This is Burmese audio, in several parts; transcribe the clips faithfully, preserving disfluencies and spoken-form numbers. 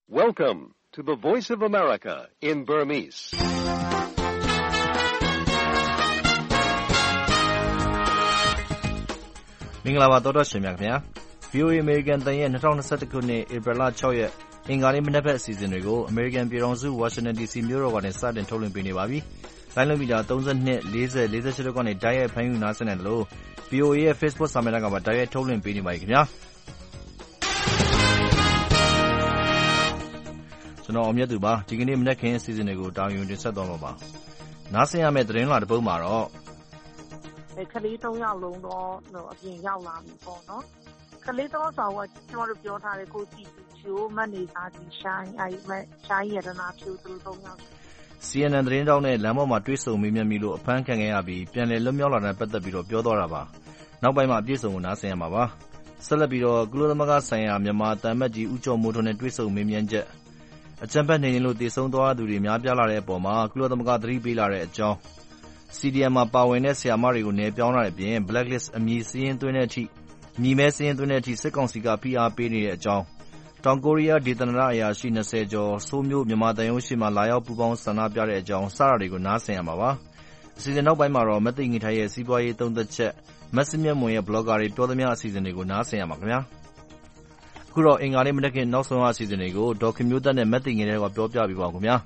Welcome to the Voice of America in Burmese. ။မင်္ဂလာပါသောတာရှင်များခင်ဗျာ။ V O A American တန်ရဲ့twenty twenty-oneခုနှစ်ဧပြီလsixရက်အင်္ဂါနေ့မနက်ဘက်အစီအစဉ်တွေကို American ပြည်ထောင်စု Washington D C မြို့တော်ကနေစတင်ထုတ်လွှင့်ပေးနေပါပြီ။လိုင်းလုံးမီတာthirty-two, forty, forty-eightတို့ကနေတိုက်ရိုက်ဖမ်းယူနားဆင်နိုင်တယ်လို့ V O A ရဲ့ Facebook စာမျက်နှာကပါတိုက်ရိုက်ထုတ်လွှင့်ပေးနေပါခင်ဗျာ။ကျွန်တော်အောင်မြတ်သူပါဒီကနေ့မနက်ခင်းအစီအစဉ်တွေကိုတာဝန်တင်ဆက်သွားမှာပါ။နားဆင်ရမယ့်သတင်းလွှာတစ်ပုဒ်မှာတော့ကလေးသုံးယောက်လုံးတော့အပြင်ရောက်လာပြီပေါ့နော်ကလေးသုံးဆောင်ကကျွန်တော်တို့ပြောထားတဲ့ကိုကြည့်သူချိုးမနေသားကြီးရှိုင်းအဲဒီမဲ့ရှိုင်းရတနာဖြူသူသုံးယောက် C N N သတင်းတောက်နဲ့လမ်းပေါ်မှာတွေ့ဆုံမေးမြန်းပြီးလို့အဖမ်းခံခဲ့ရပြီးပြန်လည်လွတ်မြောက်လာတဲ့ပတ်သက်ပြီးတော့ပြောသွားတာပါနောက်ပိုင်းမှာအပြည့်စုံကိုနားဆင်ရမှာပါဆက်လက်ပြီးတော့ကုလသမဂ္ဂဆိုင်ရာမြန်မာတန်မတ်ကြီးဦးကျော်မိုးထွန်းနဲ့တွေ့ဆုံမေးမြန်းချက်အကြံဖက်နေရင်လို့တည်ဆုံသွားသူတွေများပြားလာတဲ့အပေါ်မှာကုလသမဂ္ဂသတိပေးလာတဲ့အကြောင်းC D M မှာပါဝင်တဲ့ဆရာမတွေကိုနေပြောင်းလာတဲ့အပြင် blacklist အမည်စည်းရင်းသွင်းတဲ့အထိအမည်မဲစည်းရင်းသွင်းတဲ့အထိစစ်ကောင်စီကဖိအားပေးနေတဲ့အကြောင်းတောင်ကိုရီးယားဒေသနာအရာရှိtwentyကျော်ဆိုးမျိုးမြန်မာတန်ရုံးရှိမှလာရောက်ပူးပေါင်းဆန္ဒပြတဲ့အကြောင်းစတာတွေကိုနားဆင်ရမှာပါအစီအစဉ်နောက်ပိုင်းမှာတော့မသိငင်ထိုင်ရဲ့စီးပွားရေးသုံးသက်ချက်မက်စမြတ်မွန်ရဲ့ blogger တွေပြောသမျှအစီအစဉ်တွေကိုနားဆင်ရမှာခင်ဗျာအခုတော့အင်္ဂါနေ့မနက်ခင်းနောက်ဆုံးအစီအစဉ်တွေကိုဒေါက်ခင်မျိုးသက်နဲ့မသိငင်တွေကပြောပြပေးပါဦးခင်ဗျာ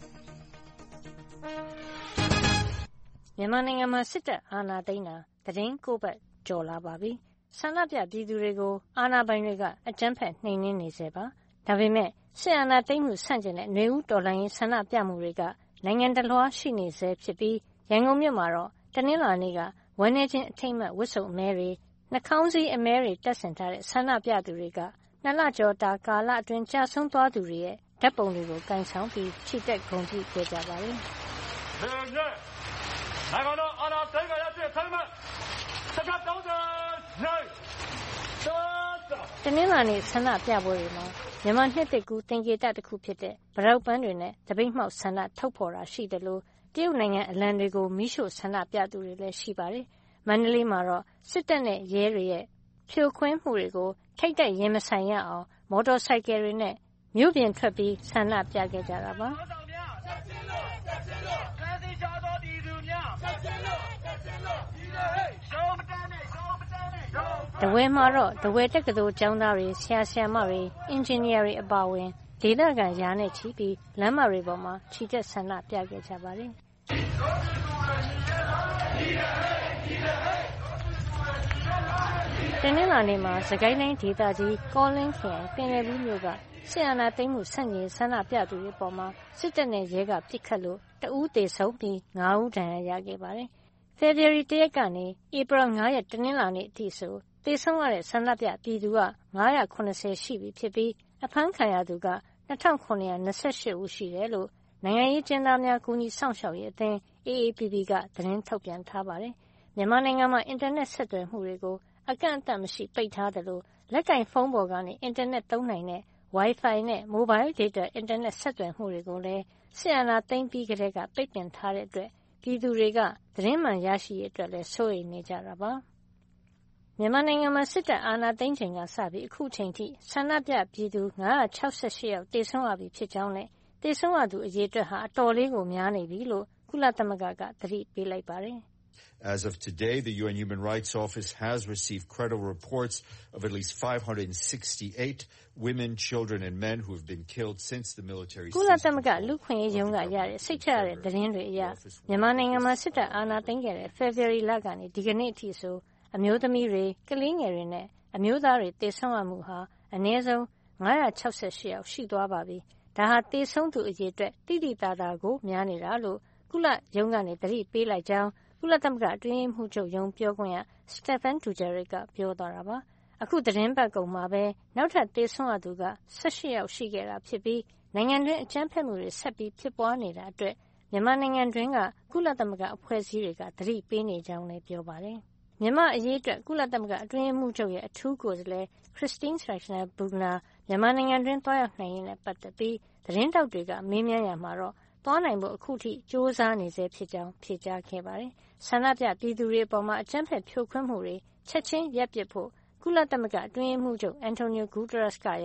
မြန်မာနိုင်ငံမှာစစ်တပ်အာဏာသိမ်းတာသတင်းကိုပတ်ကြော်လာပါပြီ။ဆန္ဒပြပြည်သူတွေကိုအာဏာပိုင်တွေကအကြမ်းဖက်နှိမ်နင်းနေစေပါ။ဒါပေမဲ့စစ်အာဏာသိမ်းမှုဆန့်ကျင်တဲ့ຫນွေဦးတော်လှန်ရေးဆန္ဒပြမှုတွေကနိုင်ငံတလွှားရှိနေစေဖြစ်ပြီးရန်ကုန်မြို့မှာတော့တနင်္လာနေ့ကဝန်းနေချင်းအထိမ့်မှတ်ဝတ်စုံအမဲတွေနှာခေါင်းစည်းအမဲတွေတပ်ဆင်ထားတဲ့ဆန္ဒပြသူတွေကနှစ်လကျော်တာကာလအတွင်းကြာဆုံးသွားသူတွေရဲ့ဓာတ်ပုံတွေကိုကင်ဆောင်ပြီးချီတက်ဂုဏ်ပြုခဲ့ကြပါတယ်။နိုင်ငံတော်အာဏာသိမ်းကြရတဲ့ထိုင်မှစကားတောင်းတဲ့နိုင်တနင်္လာနေ့ဆန္ဒပြပွဲတွေမှာမြန်မာနှစ်သစ်ကူးသင်္ကေတတစ်ခုဖြစ်တဲ့ဗရောက်ပန်းတွေနဲ့တပိတ်မှောက်ဆန္ဒထုတ်ဖော်တာရှိတယ်လို့တရုတ်နိုင်ငံအလံတွေကိုမီးရှို့ဆန္ဒပြသူတွေလည်းရှိပါတယ်။မန္တလေးမှာတော့စစ်တပ်နဲ့ရဲတွေရဲ့ဖြိုခွင်းမှုတွေကိုထိတ်တိုက်ရင်မဆိုင်ရအောင်မော်တော်ဆိုင်ကယ်တွေနဲ့မြို့ပြင်ထွက်ပြီးဆန္ဒပြခဲ့ကြတာပါ။တဝဲမှာတော့တဝဲတက္ကသိုလ်ကျောင်းသားတွေဆရာဆရာမတွေအင်ဂျင်နီယာတွေအပါအဝင်ဒေသခံရာနဲ့ချီပြီးလမ်းမတွေပေါ်မှာချီတက်ဆန္ဒပြခဲ့ကြပါတယ်။တနင်္လာနေ့မှာစကိုင်းတိုင်းဒေသကြီးကောလင်းခရိုင်ပင်လယ်ဘူးမြို့ကစစ်အာဏာသိမ်းမှုဆန့်ကျင်ဆန္ဒပြသူတွေပေါ်မှာစစ်တပ်နဲ့ရဲကပစ်ခတ်လို့တဦးသေဆုံးပြီးfiveဦးဒဏ်ရာရခဲ့ပါတယ်။ဖေဖေါ်ဝါရီoneရက်ကနေဧပြီfiveရက်တနင်္လာနေ့အထိဆိုသေဆုံးရတဲ့ဆန္ဒပြပြည်သူကfive seventyရှိပြီဖြစ်ပြီးအဖမ်းခံရသူကtwo thousand seven hundred twenty-eightဦးရှိတယ်လို့နိုင်ငံရေးကျဉ်းသားများကူညီစောင့်ရှောက်ရေးအသင်း A A P P ကသတင်းထုတ်ပြန်ထားပါတယ်။မြန်မာနိုင်ငံမှာအင်တာနက်ဆက်သွယ်မှုတွေကိုအကန့်အသတ်မရှိပိတ်ထားတယ်လို့လက်ကင်ဖုန်းပေါ်ကနေအင်တာနက်သုံးနိုင်တဲ့ Wi-Fi နဲ့ Mobile Data အင်တာနက်ဆက်သွယ်မှုတွေကိုလည်းစစ်အာဏာသိမ်းပြီးကတည်းကပိတ်ပင်ထားတဲ့အတွက်ပြည်သူတွေကသတင်းမှန်ရရှိရေးအတွက်လည်းစိုးရိမ်နေကြတာပါ။မြန်မာနိုင်ငံမှာစစ်တပ်အာဏာသိမ်းချိန်ကစပြီးအခုချိန်ထိဆန္ဒပြပြည်သူfive sixty-sixယောက်သေဆုံးရပြီဖြစ်ကြောင်းနဲ့သေဆုံးရသူအရေအတွက်ဟာအတော်လေးကိုများနေပြီလို့ကုလသမဂ္ဂကသတိပေးလိုက်ပါတယ်။ As of today, the U N Human Rights Office has received credible reports of at least five hundred sixty-eight women, children, and men who have been killed since the military. ကုလသမဂ္ဂလူ့ခွင့်ရေးရုံးကရတဲ့စိတ်ချရတဲ့သတင်းတွေအရမြန်မာနိုင်ငံမှာစစ်တပ်အာဏာသိမ်းခဲ့တဲ့ဖေဖေါ်ဝါရီလကနေဒီကနေ့အထိဆိုအမျိုးသမီးတွေကလေးငယ်တွေနဲ့အမျိုးသားတွေသေဆုံးရမှုဟာအနည်းဆုံးfive sixty-sixယောက်ရှိသွားပါပြီ။ဒါဟာသေဆုံးသူအရေအတွက်တိတိတသာကိုများနေတာလို့ကုလရုံးကနေသတိပေးလိုက်ကြောင်းကုလသမဂ္ဂအတွင်းရေးမှူးချုပ်ရုံးပြောခွင့်ရ Stephane Dujarric ကပြောသွားတာပါ။အခုသတင်းပတ်ကုန်မှာပဲနောက်ထပ်သေဆုံးရသူကeighteenယောက်ရှိခဲ့တာဖြစ်ပြီးနိုင်ငံတွင်းအကြမ်းဖက်မှုတွေဆက်ပြီးဖြစ်ပွားနေတာအတွက်မြန်မာနိုင်ငံတွင်းကကုလသမဂ္ဂအဖွဲ့အစည်းတွေကသတိပေးနေကြောင်းလည်းပြောပါတယ်။မြန်မာအရေးအတွက်ကုလသမဂ္ဂအတွင်းရေးမှူးချုပ်ရဲ့အထူးကိုယ်စားလှယ် Christine Schraner Burgener မြန်မာနိုင်ငံတွင်းသွားရောက်နိုင်ရေးနဲ့ပတ်သက်ပြီးသတင်းတောက်တွေကမေးမြန်းရမှာတော့သွားနိုင်ဖို့အခုထိစ조사နေစေဖြစ်ကြောင်းဖြေကြားခဲ့ပါတယ်။ဆန္ဒပြပြည်သူတွေအပေါ်မှာအကြမ်းဖက်ဖြိုခွင်းမှုတွေချက်ချင်းရပ်ပစ်ဖို့ကုလသမဂ္ဂအတွင်းရေးမှူးချုပ် Antonio Guterres ကရော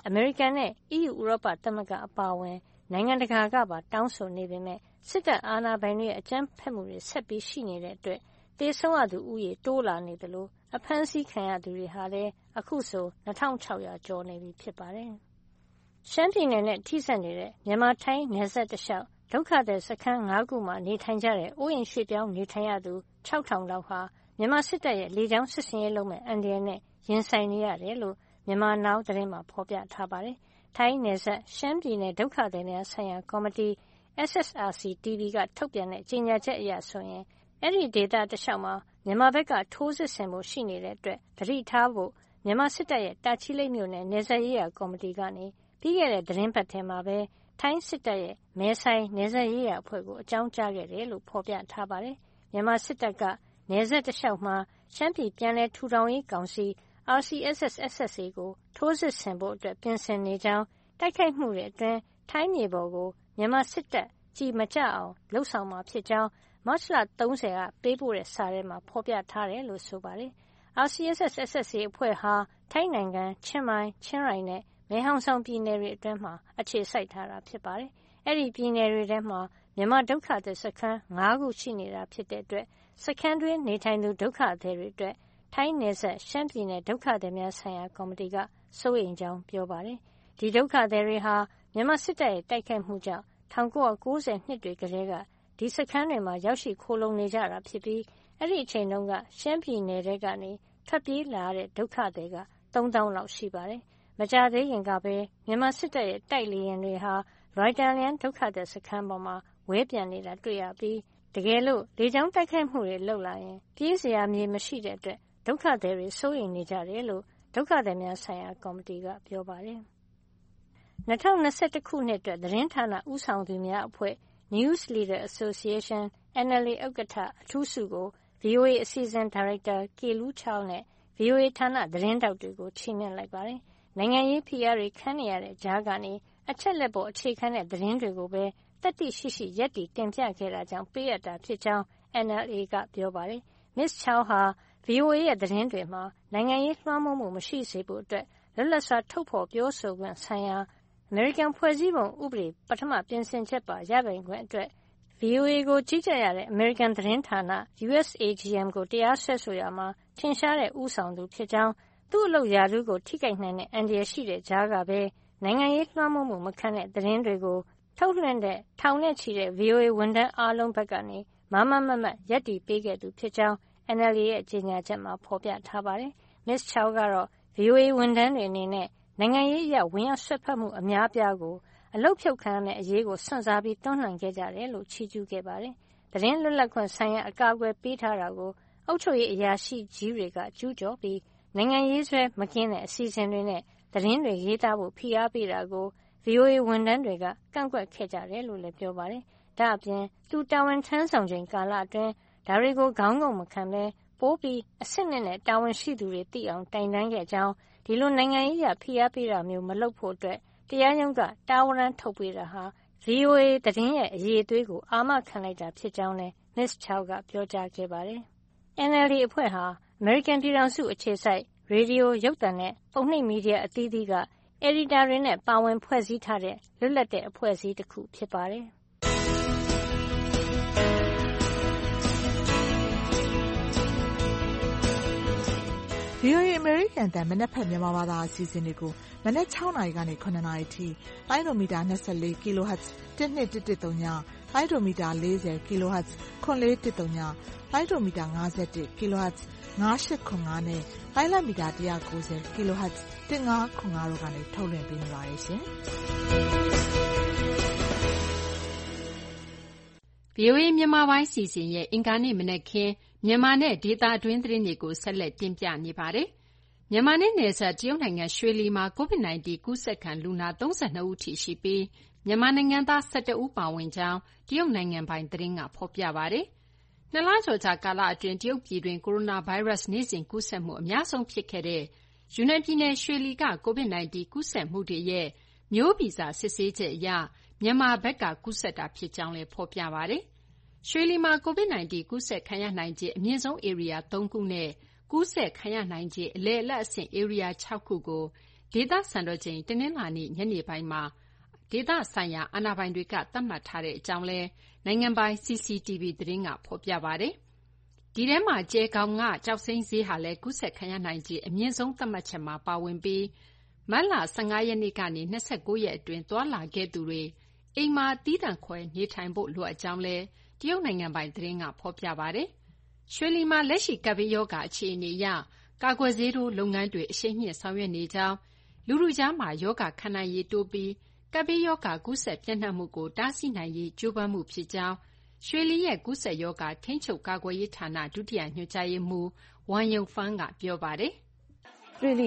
အမေရိကန်နဲ့ အီးယူ ဥရောပသမဂ္ဂအပါအဝင်နိုင်ငံတကာကပါတောင်းဆိုနေပေမယ့်စစ်တပ်အာဏာပိုင်တွေရဲ့အကြမ်းဖက်မှုတွေဆက်ပြီးရှိနေတဲ့အတွက်သေဆုံးရသူဦးရေတိုးလာနေသလိုအဖမ်းဆီးခံရသူတွေဟာလည်းအခုဆို၂၆၀၀ကျော်နေပြီဖြစ်ပါတယ်။ရှမ်းပြည်နယ်နဲ့ထိစပ်နေတဲ့မြန်မာထိုင်းနယ်စပ်တလျှောက်ဒုက္ခသည်စခန်း၅ခုမှာနေထိုင်ကြတဲ့အိုးအိမ်ရွှေ့ပြောင်းနေထိုင်ရသူ၆ထောင်လောက်ဟာမြန်မာစစ်တပ်ရဲ့လေကြောင်းစစ်ဆင်ရေးလုပ်မဲ့အန္တရာယ်နဲ့ရင်ဆိုင်နေရတယ်လို့မြန်မာနောင်သတင်းမှာဖော်ပြထားပါတယ်။ထိုင်းနယ်စပ်ရှမ်းပြည်နယ်ဒုက္ခသည်များဆိုင်ရာကော်မတီ S S R C T V ကထုတ်ပြန်တဲ့ကြေညာချက်အရဆိုရင်အဲဒီဒေသတလျှောက်မှာမြန်မာဘက်ကထိုးစစ်ဆင်ဖို့ရှိနေတဲ့အတွက်သတိထားဖို့မြန်မာစစ်တပ်ရဲ့တာချီလိတ်မြို့နယ်နယ်စပ်ရေးရာကော်မတီကနေပြီးခဲ့တဲ့သတင်းပတ်ထဲမှာပဲထိုင်းစစ်တပ်ရဲ့မဲဆိုင်နယ်စပ်ရေးရာအဖွဲ့ကိုအကြောင်းကြားခဲ့တယ်လို့ဖော်ပြထားပါတယ်။မြန်မာစစ်တပ်ကနယ်စပ်တလျှောက်မှာရှမ်းပြည်ပြန်လည်ထူထောင်ရေးကောင်စီ R C S S S S A ကိုထိုးစစ်ဆင်ဖို့အတွက်ပြင်ဆင်နေကြောင်းတိုက်ခိုက်မှုတွေအတွင်းထိုင်းမြေပေါ်ကိုမြန်မာစစ်တပ်ကြည်မကျအောင်လှုပ်ဆောင်မှာဖြစ်ကြောင်းမတ်လ၃၀ကပေးပို့တဲ့စာထဲမှာဖော်ပြထားတယ်လို့ဆိုပါတယ်။ R C S S S S A အဖွဲ့ဟာထိုင်းနိုင်ငံချင်းမိုင်ချင်းရိုင်နဲ့မဲဟောင်ဆောင်ပြည်နယ်တွေအတွင်းမှာအခြေစိုက်ထားတာဖြစ်ပါတယ်။အဲဒီပြည်နယ်တွေထဲမှာမြန်မာဒုက္ခသည်စခန်း၅ခုရှိနေတာဖြစ်တဲ့အတွက်စခန်းတွင်းနေထိုင်သူဒုက္ခသည်တွေအတွက်ထိုင်းနယ်စပ်ရှမ်းပြည်နယ်ဒုက္ခသည်များဆိုင်ရာကော်မတီကစိုးရိမ်ကြောင်းပြောပါတယ်။ဒီဒုက္ခသည်တွေဟာမြန်မာစစ်တပ်ရဲ့တိုက်ခိုက်မှုကြောင့်၁၉၉၀နှစ်တွေကတည်းကဒီစခန်းတွေမှာရောက်ရှိခိုလှုံနေကြတာဖြစ်ပြီးအဲဒီအချိန်တုန်းကရှမ်းပြည်နယ်ထဲကနေထွက်ပြေးလာတဲ့ဒုက္ခသည်ကသုံးသောင်းလောက်ရှိပါတယ်။မကြာသေးခင်ကပဲမြန်မာစစ်တပ်ရဲ့တိုက်လေယာဉ်တွေဟာရိုက်တာလျန်ဒုက္ခသည်စခန်းပေါ်မှာဝဲပျံနေတာတွေ့ရပြီးတကယ်လို့လေကြောင်းတိုက်ခိုက်မှုတွေလုပ်လာရင်ပြေးစရာမြေမရှိတဲ့အတွက်ဒုက္ခသည်တွေစိုးရိမ်နေကြတယ်လို့ဒုက္ခသည်များဆိုင်ရာကော်မတီကပြောပါတယ်။၂၀၂၁ခုနှစ်အတွက်သတင်းဌာနဦးဆောင်သူများအဖွဲ့ News Leader Association N L A ဥက္ကဋ္ဌအထူးဆုကို V O A အစီအစဉ်ဒါရိုက်တာကေလူးချောင်းနဲ့ V O A ဌာနသတင်းတောက်တွေကိုချီးမြှင့်လိုက်ပါတယ်။နိုင်ငံရေးဖိအားတွေခံနေရတဲ့ကြားကနေအချက်လက်ပေါ်အခြေခံတဲ့သတင်းတွေကိုပဲတတ်သိရှိရှိရပ်တည်တင်ပြခဲ့တာကြောင့်ပေးအပ်တာဖြစ်ကြောင်း N L A ကပြောပါတယ်။ Miz Chow ဟာ V O A ရဲ့သတင်းတွေမှာနိုင်ငံရေးလွှမ်းမိုးမှုမရှိစေဖို့အတွက်လွတ်လပ်စွာထုတ်ဖော်ပြောဆိုခွင့်ဆိုင်ရာအမေရိကန်ဖွဲ့စည်းပုံဥပဒေပထမပြင်ဆင်ချက်ပါရပိုင်ခွင့်အတွက် V O A ကိုကြီးကြပ်ရတဲ့အမေရိကန်သတင်းဌာန U S A G M ကိုတရားစွဲဆိုရာမှာထင်ရှားတဲ့ဦးဆောင်သူဖြစ်ကြောင်းသူ့အလုပ်ရာထူးကိုထိခိုက်နိုင်တဲ့အန္တရာယ်ရှိတဲ့ကြားကပဲနိုင်ငံရေးလွှမ်းမိုးမှုမခံတဲ့သတင်းတွေကိုထုတ်လွှင့်တဲ့ထောင်နဲ့ချီတဲ့ V O A ဝန်ထမ်းအားလုံးဘက်ကနေမားမားမတ်မတ်ရပ်တည်ပေးခဲ့သူဖြစ်ကြောင်း N L A ရဲ့ကြေညာချက်မှာဖော်ပြထားပါတယ်။ Miz Chow ကတော့ V O A ဝန်ထမ်းတွေအနေနဲ့နိုင်ငံရေးအရဝင်ရောက်စွက်ဖက်မှုအများအပြားကိုအလုပ်ဖြုတ်ခံရမယ့်အရေးကိုစွန့်စားပြီးတွန်းလှန်ခဲ့ကြတယ်လို့ချီးကျူးခဲ့ပါတယ်။သတင်းလွတ်လပ်ခွင့်ဆိုင်ရာအကာအကွယ်ပေးထားတာကိုအုပ်ချုပ်ရေးအရာရှိကြီးတွေကကျူးကျော်ပြီးနိုင်ငံရေးဆွဲမကင်းတဲ့အစီအစဉ်တွေနဲ့သတင်းတွေရေးသားဖို့ဖိအားပေးတာကို V O A ဝန်ထမ်းတွေကကန့်ကွက်ခဲ့ကြတယ်လို့လည်းပြောပါတယ်။ဒါ့အပြင်သူတာဝန်ထမ်းဆောင်ချိန်ကာလအတွင်းဒါတွေကိုခေါင်းငုံမခံဘဲပိုပြီးအဆင့်နဲ့နဲ့တာဝန်ရှိသူတွေသိအောင်တိုင်တန်းခဲ့ကြောင်းဒီလိုနိုင်ငံရေးအရဖိအားပေးတာမျိုးမလုပ်ဖို့အတွက်တရားရုံးကတာဝန်ရမ်းထုတ်ပေးတာဟာ V O A သတင်းရဲ့အရေးအသွေးကိုအာမခံလိုက်တာဖြစ်ကြောင်းလည်း Miz Chow ကပြောကြားခဲ့ပါတယ်။ N L A အဖွဲ့ဟာအမေရိကန်ပြည်ထောင်စုအခြေစိုက်ရေဒီယိုရုပ်သံနဲ့ပုံနှိပ်မီဒီယာအသီးသီးကအယ်ဒီတာတွေနဲ့ပါဝင်ဖွဲ့စည်းထားတဲ့လွတ်လပ်တဲ့အဖွဲ့အစည်းတစ်ခုဖြစ်ပါတယ်။ V O A အမေရိကန်အသံမနက်ဖြန်မြန်မာဘာသာအစီအစဉ်တွေကိုမနက်၆နာရီကနေ၇နာရီအထိလိုင်းဒိုမီတာ၂၄ kHz တစ်နှစ်တစ်တစ်သုံးညလိုင်းဒိုမီတာ၄၀ kHz ခွန်လေးတစ်သုံးညလိုင်းဒိုမီတာ၅၁ kHz ၅၈ခွန်၅နဲ့လိုင်းလမီတာ၁၉၀ kHz ၁၅ခွန်၅တို့ကနေထုတ်လွှင့်ပေးနေပါတယ်ရှင်။ V O A မြန်မာပိုင်းစီစဉ်ရဲ့အင်္ဂါနေ့မနက်ခင်းမြန်မာနဲ့ဒေသတွင်းသတင်းတွေကိုဆက်လက်တင်ပြနေပါတယ်။မြန်မာနဲ့နယ်စပ်တရုတ်နိုင်ငံရွှေလီမှာ COVID ၁၉ ကူးစက်ခံလူနာ၃၂ဦးထိရှိပြီးမြန်မာနိုင်ငံသား၁၁ဦးပါဝင်ကြောင်းတရုတ်နိုင်ငံပိုင်သတင်းကဖော်ပြပါတယ်။နှစ်လကျော်ကြာကာလအတွင်းတရုတ်ပြည်တွင်းကိုရိုနာဗိုင်းရပ်စ်နေ့စဉ်ကူးစက်မှုအများဆုံးဖြစ်ခဲ့တဲ့ယူနန်ပြည်နယ်ရွှေလီက COVID ၁၉ ကူးစက်မှုတွေရဲ့မျိုးဗီဇစစ်ဆေးချက်အရမြန်မာဘက်ကကူးစက်တာဖြစ်ကြောင်းလည်းဖော်ပြပါတယ်။ရွှေလီမှာ COVID ၁၉ ကူးစက်ခံရနိုင်ခြေအမြင့်ဆုံးဧရိယာသုံးခုနဲ့ကူးစက်ခံရနိုင်ခြေအလယ်အလတ်အဆင့်ဧရိယာ၆ခုကိုဒေသစံတော်ချိန်တနင်္လာနေ့ညနေပိုင်းမှာဒေသဆိုင်ရာအာဏာပိုင်တွေကသတ်မှတ်ထားတဲ့အကြောင်းလည်းနိုင်ငံပိုင် C C T V သတင်းကဖော်ပြပါတယ်။ဒီထဲမှာကျဲကောင်ကကြောက်စိမ်းဈေးဟာလည်းကူးစက်ခံရနိုင်ခြေအမြင့်ဆုံးသတ်မှတ်ချက်မှာပါဝင်ပြီးမတ်လ၁၅ရက်နေ့ကနေ၂၉ရက်အတွင်းသွားလာခဲ့သူတွေအိမ်မှာတီးတန့်ခွဲနေထိုင်ဖို့လိုအပ်ကြောင်းလည်းတရုတ်နိုင်ငံပိုင်သတင်းကဖော်ပြပါတယ်။ရွှေလီမှာလက်ရှိကပ်ဘေးရောဂါအခြေအနေအရကာကွယ်ဆေးထိုးလုပ်ငန်းတွေအရှိန်မြင့်ဆောင်ရွက်နေကြောင်းလူထုကြားမှာရောဂါခံနိုင်ရည်တိုးပြီးကပ်ဘေးရောဂါကူးစက်ပြန့်နှံ့မှုကိုတားဆီးနိုင်ရေးကြိုးပမ်းမှုဖြစ်ကြောင်းရွှေလီရဲ့ကူးစက်ရောဂါထိန်းချုပ်ကာကွယ်ရေးဌာနဒုတိယညွှန်ကြားရေးမှူးဝမ်ယုံဖန်းကပြောပါတယ်။တရုတ်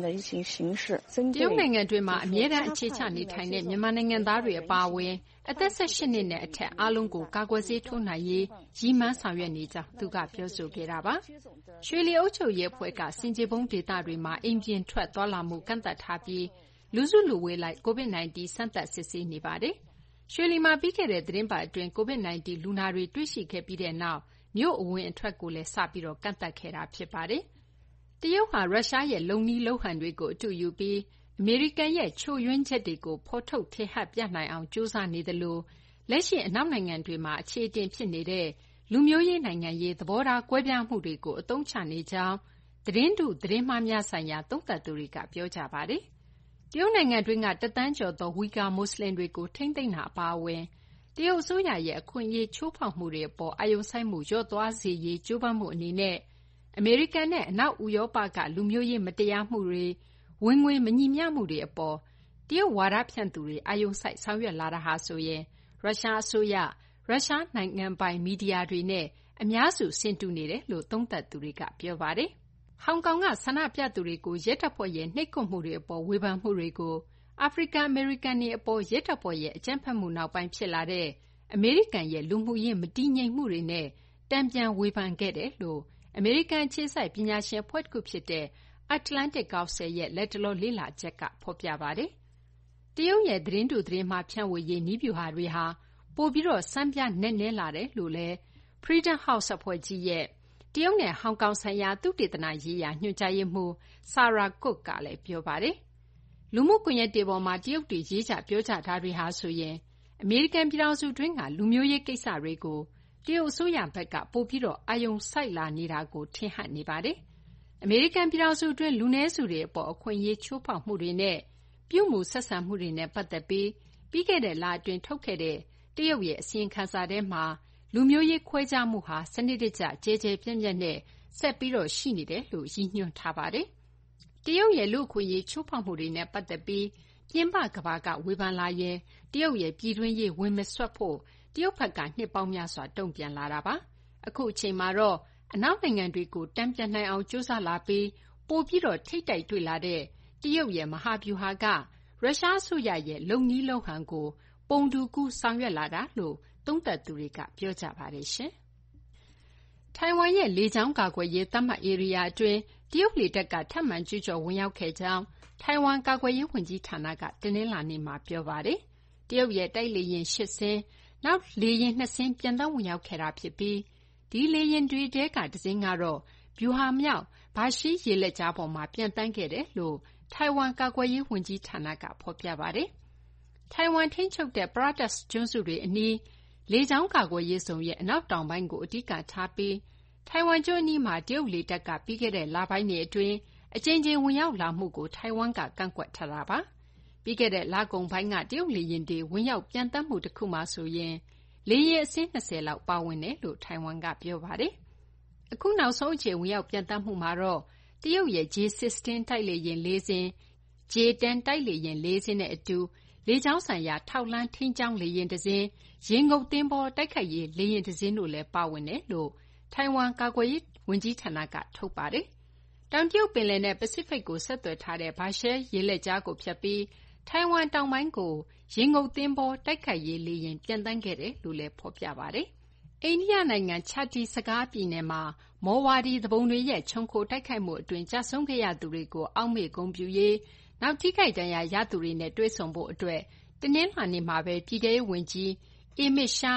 နိုင်ငံတွင်းမှာအမြဲတမ်းအခြေချနေထိုင်တဲ့မြန်မာနိုင်ငံသားတွေအပါအဝင်အသက်၁၈နှစ်နဲ့အထက်အားလုံးကိုကာကွယ်ဆေးထိုးနိုင်ရေးရည်မှန်းဆောင်ရွက်နေကြောင်းသူကပြောဆိုခဲ့တာပါ။ရွှေလီအုပ်ချုပ်ရေးအဖွဲ့ကဆင်ခြေဖုံးဒေသတွေမှာအိမ်ပြင်ထွက်သွားလာမှုကန့်သတ်ထားပြီးလူစုလူဝေးလိုက် ကိုဗစ် ၁၉ စမ်းသပ်စစ်ဆေးနေပါတယ်။ရွှေလီမှာပြီးခဲ့တဲ့သီတင်းပတ်အတွင်းကိုဗစ် ၁၉ လူနာတွေတွေ့ရှိခဲ့ပြီးတဲ့နောက်မြို့အဝင်အထွက်ကိုလည်းစပြီးကန့်သတ်ခဲ့တာဖြစ်ပါတယ်။တရုတ်ဟာရုရှားရဲ့လုပ်နည်းလုပ်ဟန်တွေကိုအတုယူပြီးအမေရိကန်ရဲ့ချို့ယွင်းချက်တွေကိုဖော်ထုတ်ထင်ဟပ်ပြနိုင်အောင်ကြိုးစားနေသလိုလက်ရှိအနောက်နိုင်ငံတွေမှာအခြေအတင်ဖြစ်နေတဲ့လူမျိုးရေးနိုင်ငံရေးသဘောထားကွဲပြားမှုတွေကိုအသုံးချနေကြောင်းသတင်းတုသတင်းမှားများဆိုင်ရာသုံးသပ်သူတွေကပြောကြပါတယ်။တရုတ်နိုင်ငံတွင်းကတသန်းကျော်သောဝီဂါမွတ်စလင်တွေကိုထိန်းသိမ်းတာအပါအဝင်တရုတ်အစိုးရရဲ့အခွင့်အရေးချိုးဖောက်မှုတွေအပေါ်အာရုံစိုက်မှုလျော့သွားစေရေးကြိုးပမ်းမှုအနေနဲ့အမေရိကန်နဲ့အနောက်ဥရောပကလူမျိုးရေးမတရားမှုတွေဝင်ငွေမညီမျှမှုတွေအပေါ်တရုတ်ဝါဒဖြန့်သူတွေအာရုံစိုက်ဆောင်ရွက်လာတာဟာဆိုရင်ရုရှားအစိုးရရုရှားနိုင်ငံပိုင်မီဒီယာတွေနဲ့အများစုဆင်တူနေတယ်လို့သုံးသပ်သူတွေကပြောပါတယ်။ဟောင်ကောင်ကဆန္ဒပြသူတွေကိုရဲတပ်ဖွဲ့ရဲ့နှိပ်ကွပ်မှုတွေအပေါ်ဝေဖန်မှုတွေကိုအာဖရိကန်အမေရိကန်တွေအပေါ်ရဲတပ်ဖွဲ့ရဲ့အကြမ်းဖက်မှုနောက်ပိုင်းဖြစ်လာတဲ့အမေရိကန်ရဲ့လူမှုရေးမတည်ငြိမ်မှုတွေနဲ့တန်ပြန်ဝေဖန်ခဲ့တယ်လို့အမေရိကန်အခြေစိုက်ပညာရှင်အဖွဲ့တစ်ခုဖြစ်တဲ့ Atlantic Council ရဲ့လက်တလောလေ့လာချက်ကဖော်ပြပါတယ်။တရုတ်ရဲ့သတင်းတုသတင်းမှားဖြန့်ဝေရေးနည်းဗျူဟာတွေဟာပိုပြီးတော့စမ်းပြနက်နဲလာတယ်လို့လည်း Freedom House အဖွဲ့ကြီးရဲ့တရုတ်နဲ့ဟောင်ကောင်ဆိုင်ရာသုတေသနရေးရာညွှန်ကြားရေးမှူး Sarah Cook ကလည်းပြောပါတယ်။လူမှုကွန်ရက်တွေပေါ်မှာတရုတ်တွေရေးကြပြောကြတာတွေဟာဆိုရင်အမေရိကန်ပြည်ထောင်စုတွင်းကလူမျိုးရေးကိစ္စတွေကိုတရုတ်အစိုးရဘက်ကပိုပြီးတော့အာရုံစိုက်လာနေတာကိုထင်ဟပ်နေပါတယ်။အမေရိကန်ပြည်ထောင်စုတွင်းလူနည်းစုတွေအပေါ်အခွင့်အရေးချိုးဖောက်မှုတွေနဲ့ပြုမှုဆက်ဆံမှုတွေနဲ့ပတ်သက်ပြီးပြီးခဲ့တဲ့လအတွင်းထုတ်ခဲ့တဲ့တရုတ်ရဲ့အစီရင်ခံစာထဲမှာလူမျိုးရေးခွဲခြားမှုဟာစနစ်တကျကျယ်ကျယ်ပြန့်ပြန့်နဲ့ဆက်ပြီးတော့ရှိနေတယ်လို့ရည်ညွှန်းထားပါတယ်။တရုတ်ရဲ့လူ့အခွင့်အရေးချိုးဖောက်မှုတွေနဲ့ပတ်သက်ပြီးပြင်ပကမ္ဘာကဝေဖန်လာရင်တရုတ်ရဲ့ပြည်တွင်းရေးဝင်မစွက်ဖို့တရုတ်ဘက်ကနှစ်ပေါင်းများစွာတုံ့ပြန်လာတာပါ။အခုအချိန်မှာတော့အနောက်နိုင်ငံတွေကိုတန်ပြန်နိုင်အောင်ကြိုးစားလာပြီးပိုပြီးတော့ထိပ်တိုက်တွေ့လာတဲ့တရုတ်ရဲ့မဟာဗျူဟာကရုရှားအစိုးရရဲ့လုပ်နည်းလုပ်ဟန်ကိုပုံတူကူးဆောင်ရွက်လာတာလို့သုံးသပ်သူတွေကပြောကြပါတယ်ရှင်။ထိုင်ဝမ်ရဲ့လေကြောင်းကာကွယ်ရေးသတ်မှတ်ဧရိယာအတွင်းတရုတ်လေတပ်ကထပ်မံကျူးကျော်ဝင်ရောက်ခဲ့ကြောင်းထိုင်ဝမ်ကာကွယ်ရေးဝန်ကြီးဌာနကတနင်္လာနေ့မှာပြောပါတယ်။တရုတ်ရဲ့တိုက်လေယာဉ်ရှစ်စင်းနောက်လေယာဉ်နှစ်စင်းပြန်သုံးဝင်ရောက်ခဲ့တာဖြစ်ပြီးဒီလေယာဉ်တွေထဲကတစ်စင်းကတော့ဗျူဟာမြောက်ဘာရှီရေလက်ကြားပေါ်မှာပြန်တန်းခဲ့တယ်လို့ထိုင်ဝမ်ကာကွယ်ရေးဝန်ကြီးဌာနကဖော်ပြပါတယ်။ထိုင်ဝမ်ထိန်းချုပ်တဲ့ Pratas ကျွန်းစုတွေအနီးလေကြောင်းကာကွယ်ရေးဇုံရဲ့အနောက်တောင်ပိုင်းကိုအဓိကထားပြီးထိုင်ဝမ်ကျွန်းအနီးမှာတရုတ်လေတပ်ကပြီးခဲ့တဲ့လပိုင်းတွေအတွင်းအကြိမ်ကြိမ်ဝင်ရောက်လာမှုကိုထိုင်ဝမ်ကကန့်ကွက်ထားတာပါ။ပြီးခဲ့တဲ့လကုန်ပိုင်းကတရုတ်လေယာဉ်တွေဝင်ရောက်ပျံသန်းမှုတစ်ခုမှဆိုရင်လေယာဉ်အစင်း၂၀လောက်ပါဝင်တယ်လို့ထိုင်ဝမ်ကပြောပါတယ်။အခုနောက်ဆုံးအချိန်ဝင်ရောက်ပျံသန်းမှုမှာတော့တရုတ်ရဲ့ J ၁၆ တိုက်လေယာဉ်၄စင်း J ၁၀ တိုက်လေယာဉ်၄စင်းနဲ့အတူလေကြောင်းဆိုင်ရာထောက်လှမ်းထိန်းကျောင်းလေယာဉ်တစ်စင်းရေငုပ်သင်္ဘောတိုက်ခိုက်ရေးလေယာဉ်တစ်စင်းတို့လည်းပါဝင်တယ်လို့ထိုင်ဝမ်ကာကွယ်ရေးဝန်ကြီးဌာနကထုတ်ပါတယ်။တောင်တရုတ်ပင်လယ်နဲ့ပစိဖိတ်ကိုဆက်သွယ်ထားတဲ့ဘာရှဲရေလက်ကြားကိုဖြတ်ပြီးထိုင်ဝမ်တောင်ပိုင်းကိုရေငုပ်သင်္ဘောတိုက်ခိုက်ရေးလေယာဉ်ပျံသန်းခဲ့တယ်လို့လည်းဖော်ပြပါတယ်။အိန္ဒိယနိုင်ငံချာတီစကားပြည်နယ်မှာမော်ဝါဒီသူပုန်တွေရဲ့ခြုံခိုတိုက်ခိုက်မှုအတွင်းကျဆုံးခဲ့ရသူတွေကိုအောက်မေ့ဂုဏ်ပြုရေးနောက်ထိခိုက်ဒဏ်ရာရသူတွေနဲ့တွေ့ဆုံဖို့အတွက်တနင်္လာနေ့မှာပဲပြည်ထောင်ရေးဝန်ကြီးအေမစ်ရှား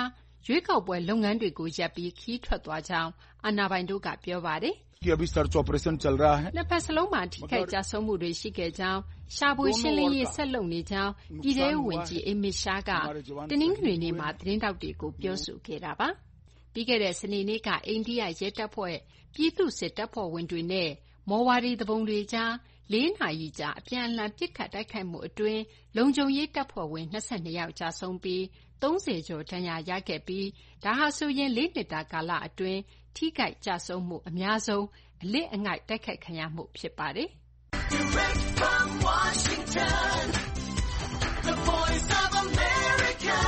ရွေးကောက်ပွဲလုပ်ငန်းတွေကိုရပ်ပြီးခရီးထွက်သွားကြောင်းအာဏာပိုင်တို့ကပြောပါတယ်။နှစ်ဖက်စလုံးမှာထိခိုက်ကျဆုံးမှုတွေရှိခဲ့ကြောင်းရှာဖွေရှင်းလင်းရေးဆက်လုပ်နေကြောင်းပြည်ထဲရေးဝန်ကြီး Amit Shah ကတနင်္ဂနွေနေ့မှာသတင်းထောက်တွေကိုပြောဆိုခဲ့တာပါ။ပြီးခဲ့တဲ့စနေနေ့ကအိန္ဒိယရဲတပ်ဖွဲ့ပြည်သူ့စစ်တပ်ဖွဲ့ဝင်တွေနဲ့မော်ဝါဒီသူပုန်တွေကြားလေးနာရီကြာအပြန်အလှန်ပစ်ခတ်တိုက်ခိုက်မှုအတွင်းလုံခြုံရေးတပ်ဖွဲ့ဝင်၂၂ယောက်ကျဆုံးပြီးသုံးဆယ်ကျော်ဒဏ်ရာရခဲ့ပြီးဒါဟာဆိုရင်လေးနှစ်တာကာလအတွင်းထိခိုက်ကျဆုံးမှုအများဆုံးအလစ်အငိုက်တိုက်ခိုက်ခံရမှုဖြစ်ပါတယ်။ Direct from Washington, the voice of America,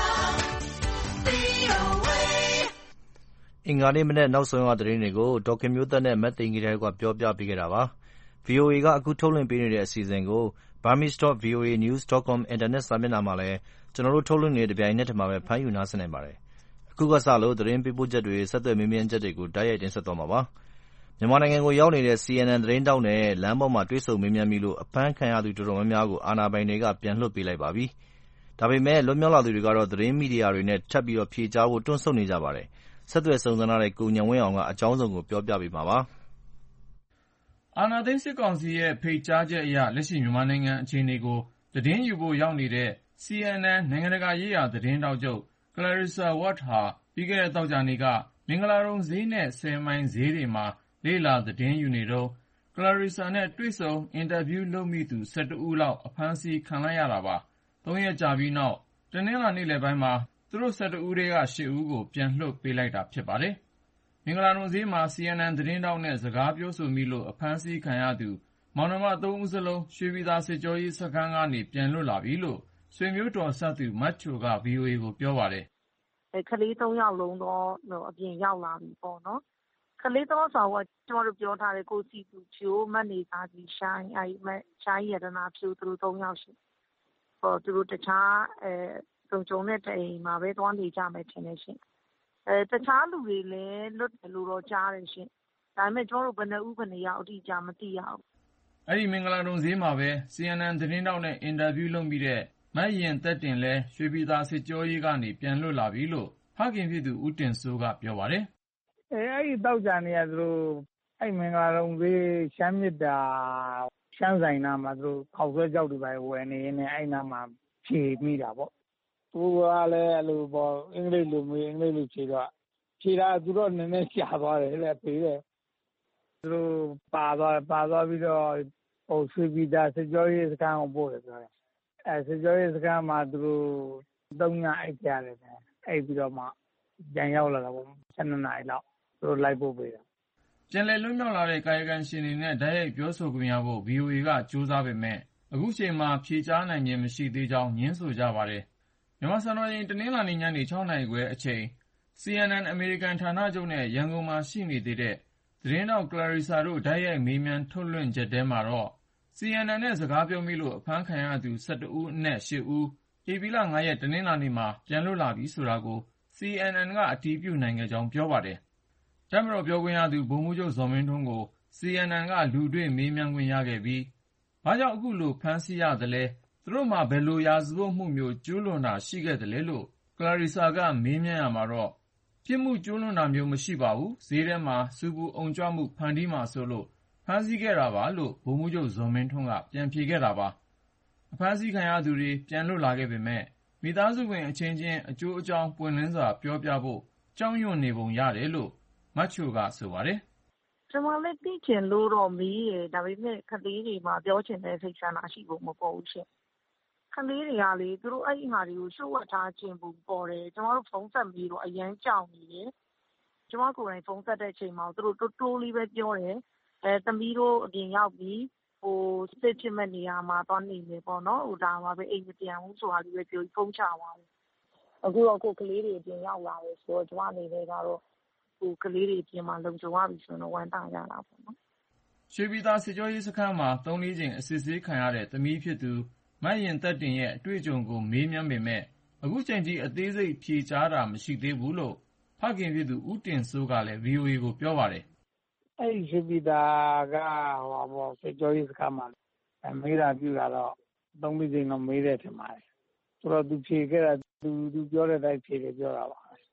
အင်္ဂါနေ့မနက်နောက်ဆုံးရသတင်းတွေကိုဒေါက်ခင်မျိုးသက်နဲ့မတ်သိန်းကြီးတို့ကပြောပြပေးခဲ့တာပါ။ ဗွီအိုအေကအခုထုတ်လွှင့်ပေးနေတဲ့အစီအစဉ်ကို burmese dot v o a news dot com အင်တာနက်စာမျက်နှာမှာလည်းကျွန်တော်တို့ထုတ်လွှင့်နေတဲ့တပြိုင်နက်တည်းမှာပဲဖမ်းယူနားဆင်နိုင်ပါတယ်။အခုကစလို့သတင်းပေးပို့ချက်တွေဆက်သွယ်မေးမြန်းချက်တွေကိုတိုက်ရိုက်တင်ဆက်သွားမှာပါ။မြန်မာနိုင်ငံကိုရောက်နေတဲ့ C N N သတင်းထောက်နဲ့လမ်းပေါ်မှာတွေ့ဆုံမေးမြန်းမိလို့အဖမ်းခံရသူတော်တော်များများကိုအာဏာပိုင်တွေကပြန်လွှတ်ပေးလိုက်ပါပြီ။ဒါပေမဲ့လွတ်မြောက်လာသူတွေကတော့သတင်းမီဒီယာတွေနဲ့ထပ်ပြီးဖြေကြားဖို့တွန့်ဆုတ်နေကြပါတယ်။ဆက်သွယ်စုံစမ်းထားတဲ့ကိုဉာဏ်ဝင်းအောင်ကအကြောင်းစုံကိုပြောပြပေးမှာပါ။အာဏာသိမ်းစစ်ကောင်စီရဲ့ဖိတ်ကြားချက်အရလက်ရှိမြန်မာနိုင်ငံအခြေအနေကိုသတင်းယူဖို့ရောက်နေတဲ့ C N N နိုင်ငံတကာရေးရာသတင်းတောက်ချုပ် Clarissa Ward ဟာပြီးခဲ့တဲ့သောကြာနေ့ကမင်္ဂလာတုံဈေးနဲ့ဆယ်မိုင်ဈေးတွေမှာလေ့လာသတင်းယူနေတော့ Clarissa နဲ့တွေ့ဆုံအင်တာဗျူးလုပ်မိသူ၁၁ဦးလောက်အဖမ်းဆီးခံလိုက်ရတာပါ။သုံးရက်ကြာပြီးနောက်တနင်္လာနေ့လယ်ပိုင်းမှာသူတို့၁၁ဦးထဲက၈ဦးကိုပြန်လွှတ်ပေးလိုက်တာဖြစ်ပါတယ်။မင်္ဂလာတုံဈေးမှာ C N N သတင်းထောက်နဲ့စကားပြောဆိုမိလို့အဖမ်းဆီးခံရသူမောင်နှမသုံးဦးစလုံးရွှေပြည်သာစစ်ကြောရေးစခန်းကနေပြန်လွတ်လာပြီလို့ဆွေမျိုးတော်စပ်သူမတ်ချိုက ဗွီအိုအေကိုပြောပါတယ်။ကလေးသုံးယောက်လုံးတော့အပြင်ရောက်လာပြီပေါ့နော်။ကလေးသုံးဆောင်ကကျမတို့ပြောထားတဲ့ကိုစီသူချိုမတ်နေသားကြီးရှိုင်းအဲဒီမရှိုင်းရတနာဖြူသူတို့သုံးယောက်ရှိ။ဟောသူတို့တခြားအဲစုံကြုံတဲ့အိမ်မှာပဲသွားနေကြမယ်ထင်တယ်ရှင်။အဲတခြားလူတွေလည်းလွတ်တယ်လို့တော့ကြားတယ်ရှင်။ဒါပေမဲ့ကျမတို့ဘယ်နှဦးဘယ်နှယောက်အတိအကျမသိရဘူး။အဲဒီမင်္ဂလာတုံဈေးမှာပဲ C N N သတင်းတောက်နဲ့အင်တာဗျူးလုပ်ပြီးတဲ့မတ်ရင်သက်တင်လဲရွှေပြည်သာစစ်ကြောရေးကနေပြန်လွတ်လာပြီလို့ဖခင်ဖြစ်သူဦးတင်စိုးကပြောပါတယ်။အဲအဲဒီတောက်ကြနေရသူတို့အဲဒီမင်္ဂလာတုံဈေးရှမ်းမြစ်တာရှမ်းဆိုင်နာမှာသူတို့ခောက်ဆွဲကြောက်တွေပဲဝယ်နေနေအဲဒီနာမှာဖြေမိတာပေါ့။သူကလည်းအဲ့လိုပေါ့အင်္ဂလိပ်လိုမျိုးအင်္ဂလိပ်လိုဖြေတော့ဖြေတာသူတို့နည်းနည်းရှာသွားတယ်လေဖြေတယ်သူတို့ပါသွားပါသွားပြီးတော့ဟိုရွှေပြည်သာစစ်ကြောရေးစခန်းကိုပို့တယ်ပြောတယ်အဲစစ်ကြောရေးစခန်းမှာသူတို့သုံးညအိတ်ကြရတယ်အိတ်ပြီးတော့မှပြန်ရောက်လာတာပေါ့၁၂နာရီလောက်သူတို့လိုက်ပို့ပေးတာပြန်လည်လွတ်မြောက်လာတဲ့ကာယကံရှင်တွေနဲ့ဓာတ်ရိုက်ပြောဆိုခွင့်ရဖို့ ဗွီအိုအေကကြိုးစားပေမဲ့အခုချိန်မှာဖြေကြားနိုင်ခြင်းမရှိသေးကြောင်းငြင်းဆိုကြပါတယ်မြန်မာစံတော်ချိန်တနင်္လာနေ့ညနေ၆နာရီခွဲအချိန် C N N အမေရိကန်ဌာနချုပ်နဲ့ရန်ကုန်မှာရှိနေသေးတဲ့သတင်းတောက် Clarissa တို့ဓာတ်ရိုက်မေးမြန်းထုတ်လွှင့်ချက်ထဲမှာတော့ C N N နဲ့စကားပြောမိလို့အဖမ်းခံရသူ၁၁ဦးအနက်၈ဦးဧပြီလ၅ရက်တနင်္လာနေ့မှာပြန်လွတ်လာပြီဆိုတာကို C N N ကအတည်ပြုနိုင်ခဲ့ကြောင်းပြောပါတယ်။တပ်မတော်ပြောခွင့်ရသူဗိုလ်မှူးချုပ်ဇော်မင်းထွန်းကို C N N ကလူတွေ့မေးမြန်းခွင့်ရခဲ့ပြီးဘာကြောင့်အခုလိုဖမ်းဆီးရသလဲသူတို့မှာဘယ်လိုရာဇဝတ်မှုမျိုးကျူးလွန်တာရှိခဲ့သလဲလို့ Clarissa ကမေးမြန်းရမှာတော့ပြစ်မှုကျူးလွန်တာမျိုးမရှိပါဘူးဈေးထဲမှာစူပူအုံကြွမှုဖန်တီးမှာဆိုလို့ဖမ်းဆီးခဲ့တာပါလို့ဗိုလ်မှူးချုပ်ဇော်မင်းထွန်းကပြန်ဖြေခဲ့တာပါအဖမ်းဆီးခံရသူတွေပြန်လွတ်လာခဲ့ပေမဲ့မိသားစုဝင်အချင်းချင်းအကျိုးအကြောင်းပွင့်လင်းစွာပြောပြဖို့ကြောက်ရွံ့နေပုံရတယ်လို့မတ်ချိုကဆိုပါတယ်။ကျွန်မလည်းသိချင်လို့တော့မေးတယ်ဒါပေမဲ့ကလေးတွေမှာပြောချင်တဲ့စိတ်ဆန္ဒရှိဖို့မပေါ်ဘူးရှင်။ကလေးတွေကလေသူတို့အဲ့ဒီဟာတွေကိုရှုပ်ဝတ်ထားခြင်းပုံပေါ်တယ်ကျွန်တော်တို့ဖုန်းဆက်ပြီးတော့အရန်ကြောက်နေတယ်။ကျွန်မကိုယ်တိုင်ဖုန်းဆက်တဲ့အချိန်မှာသူတို့တိုးတိုးလေးပဲပြောတယ်။အဲသမီးတို့အပြင်ရောက်ပြီးဟိုစစ်ချစ်မဲ့နေရာမှာတော့နေနေပေါ့နော်ဟိုဒါမှပဲအိမ်မပြန်ဘူးဆိုတာလေးပဲပြောဖုန်းချသွားတယ်အခုတော့ကိုကလေးတွေအပြင်ရောက်လာတယ်ဆိုတော့ကျွန်မအနေနဲ့ကတော့ဟိုကလေးတွေအပြင်မှာလုံခြုံရပြီဆိုတော့ဝမ်းသာကြတာပေါ့နော်ရွှေပြည်သာစစ်ကြောရေးစခန်းမှာသုံးလေးချိန်အစစ်ဆေးခံရတဲ့သမီးဖြစ်သူမတ်ရင်သက်တင်ရဲ့အတွေ့အကြုံကိုမေးမြန်းပေမဲ့အခုချိန်ထိအသေးစိတ်ဖြေကြားတာမရှိသေးဘူးလို့ဖခင်ဖြစ်သူဦးတင်စိုးကလည်း ဗွီအိုအေကိုပြောပါတယ်အဲ့ဒီရွှေပြည်သာကဟောပေါ့စစ်ကြောရေးစခန်းမှာမေးတာပြတာတော့သုံးလေးချိန်တော့မေးတယ်ထင်ပါတယ်ဆိုတော့သူဖြေခဲ့တာသူသူပြောတဲ့အတိုင်းဖြေတယ်ပြောတာပါ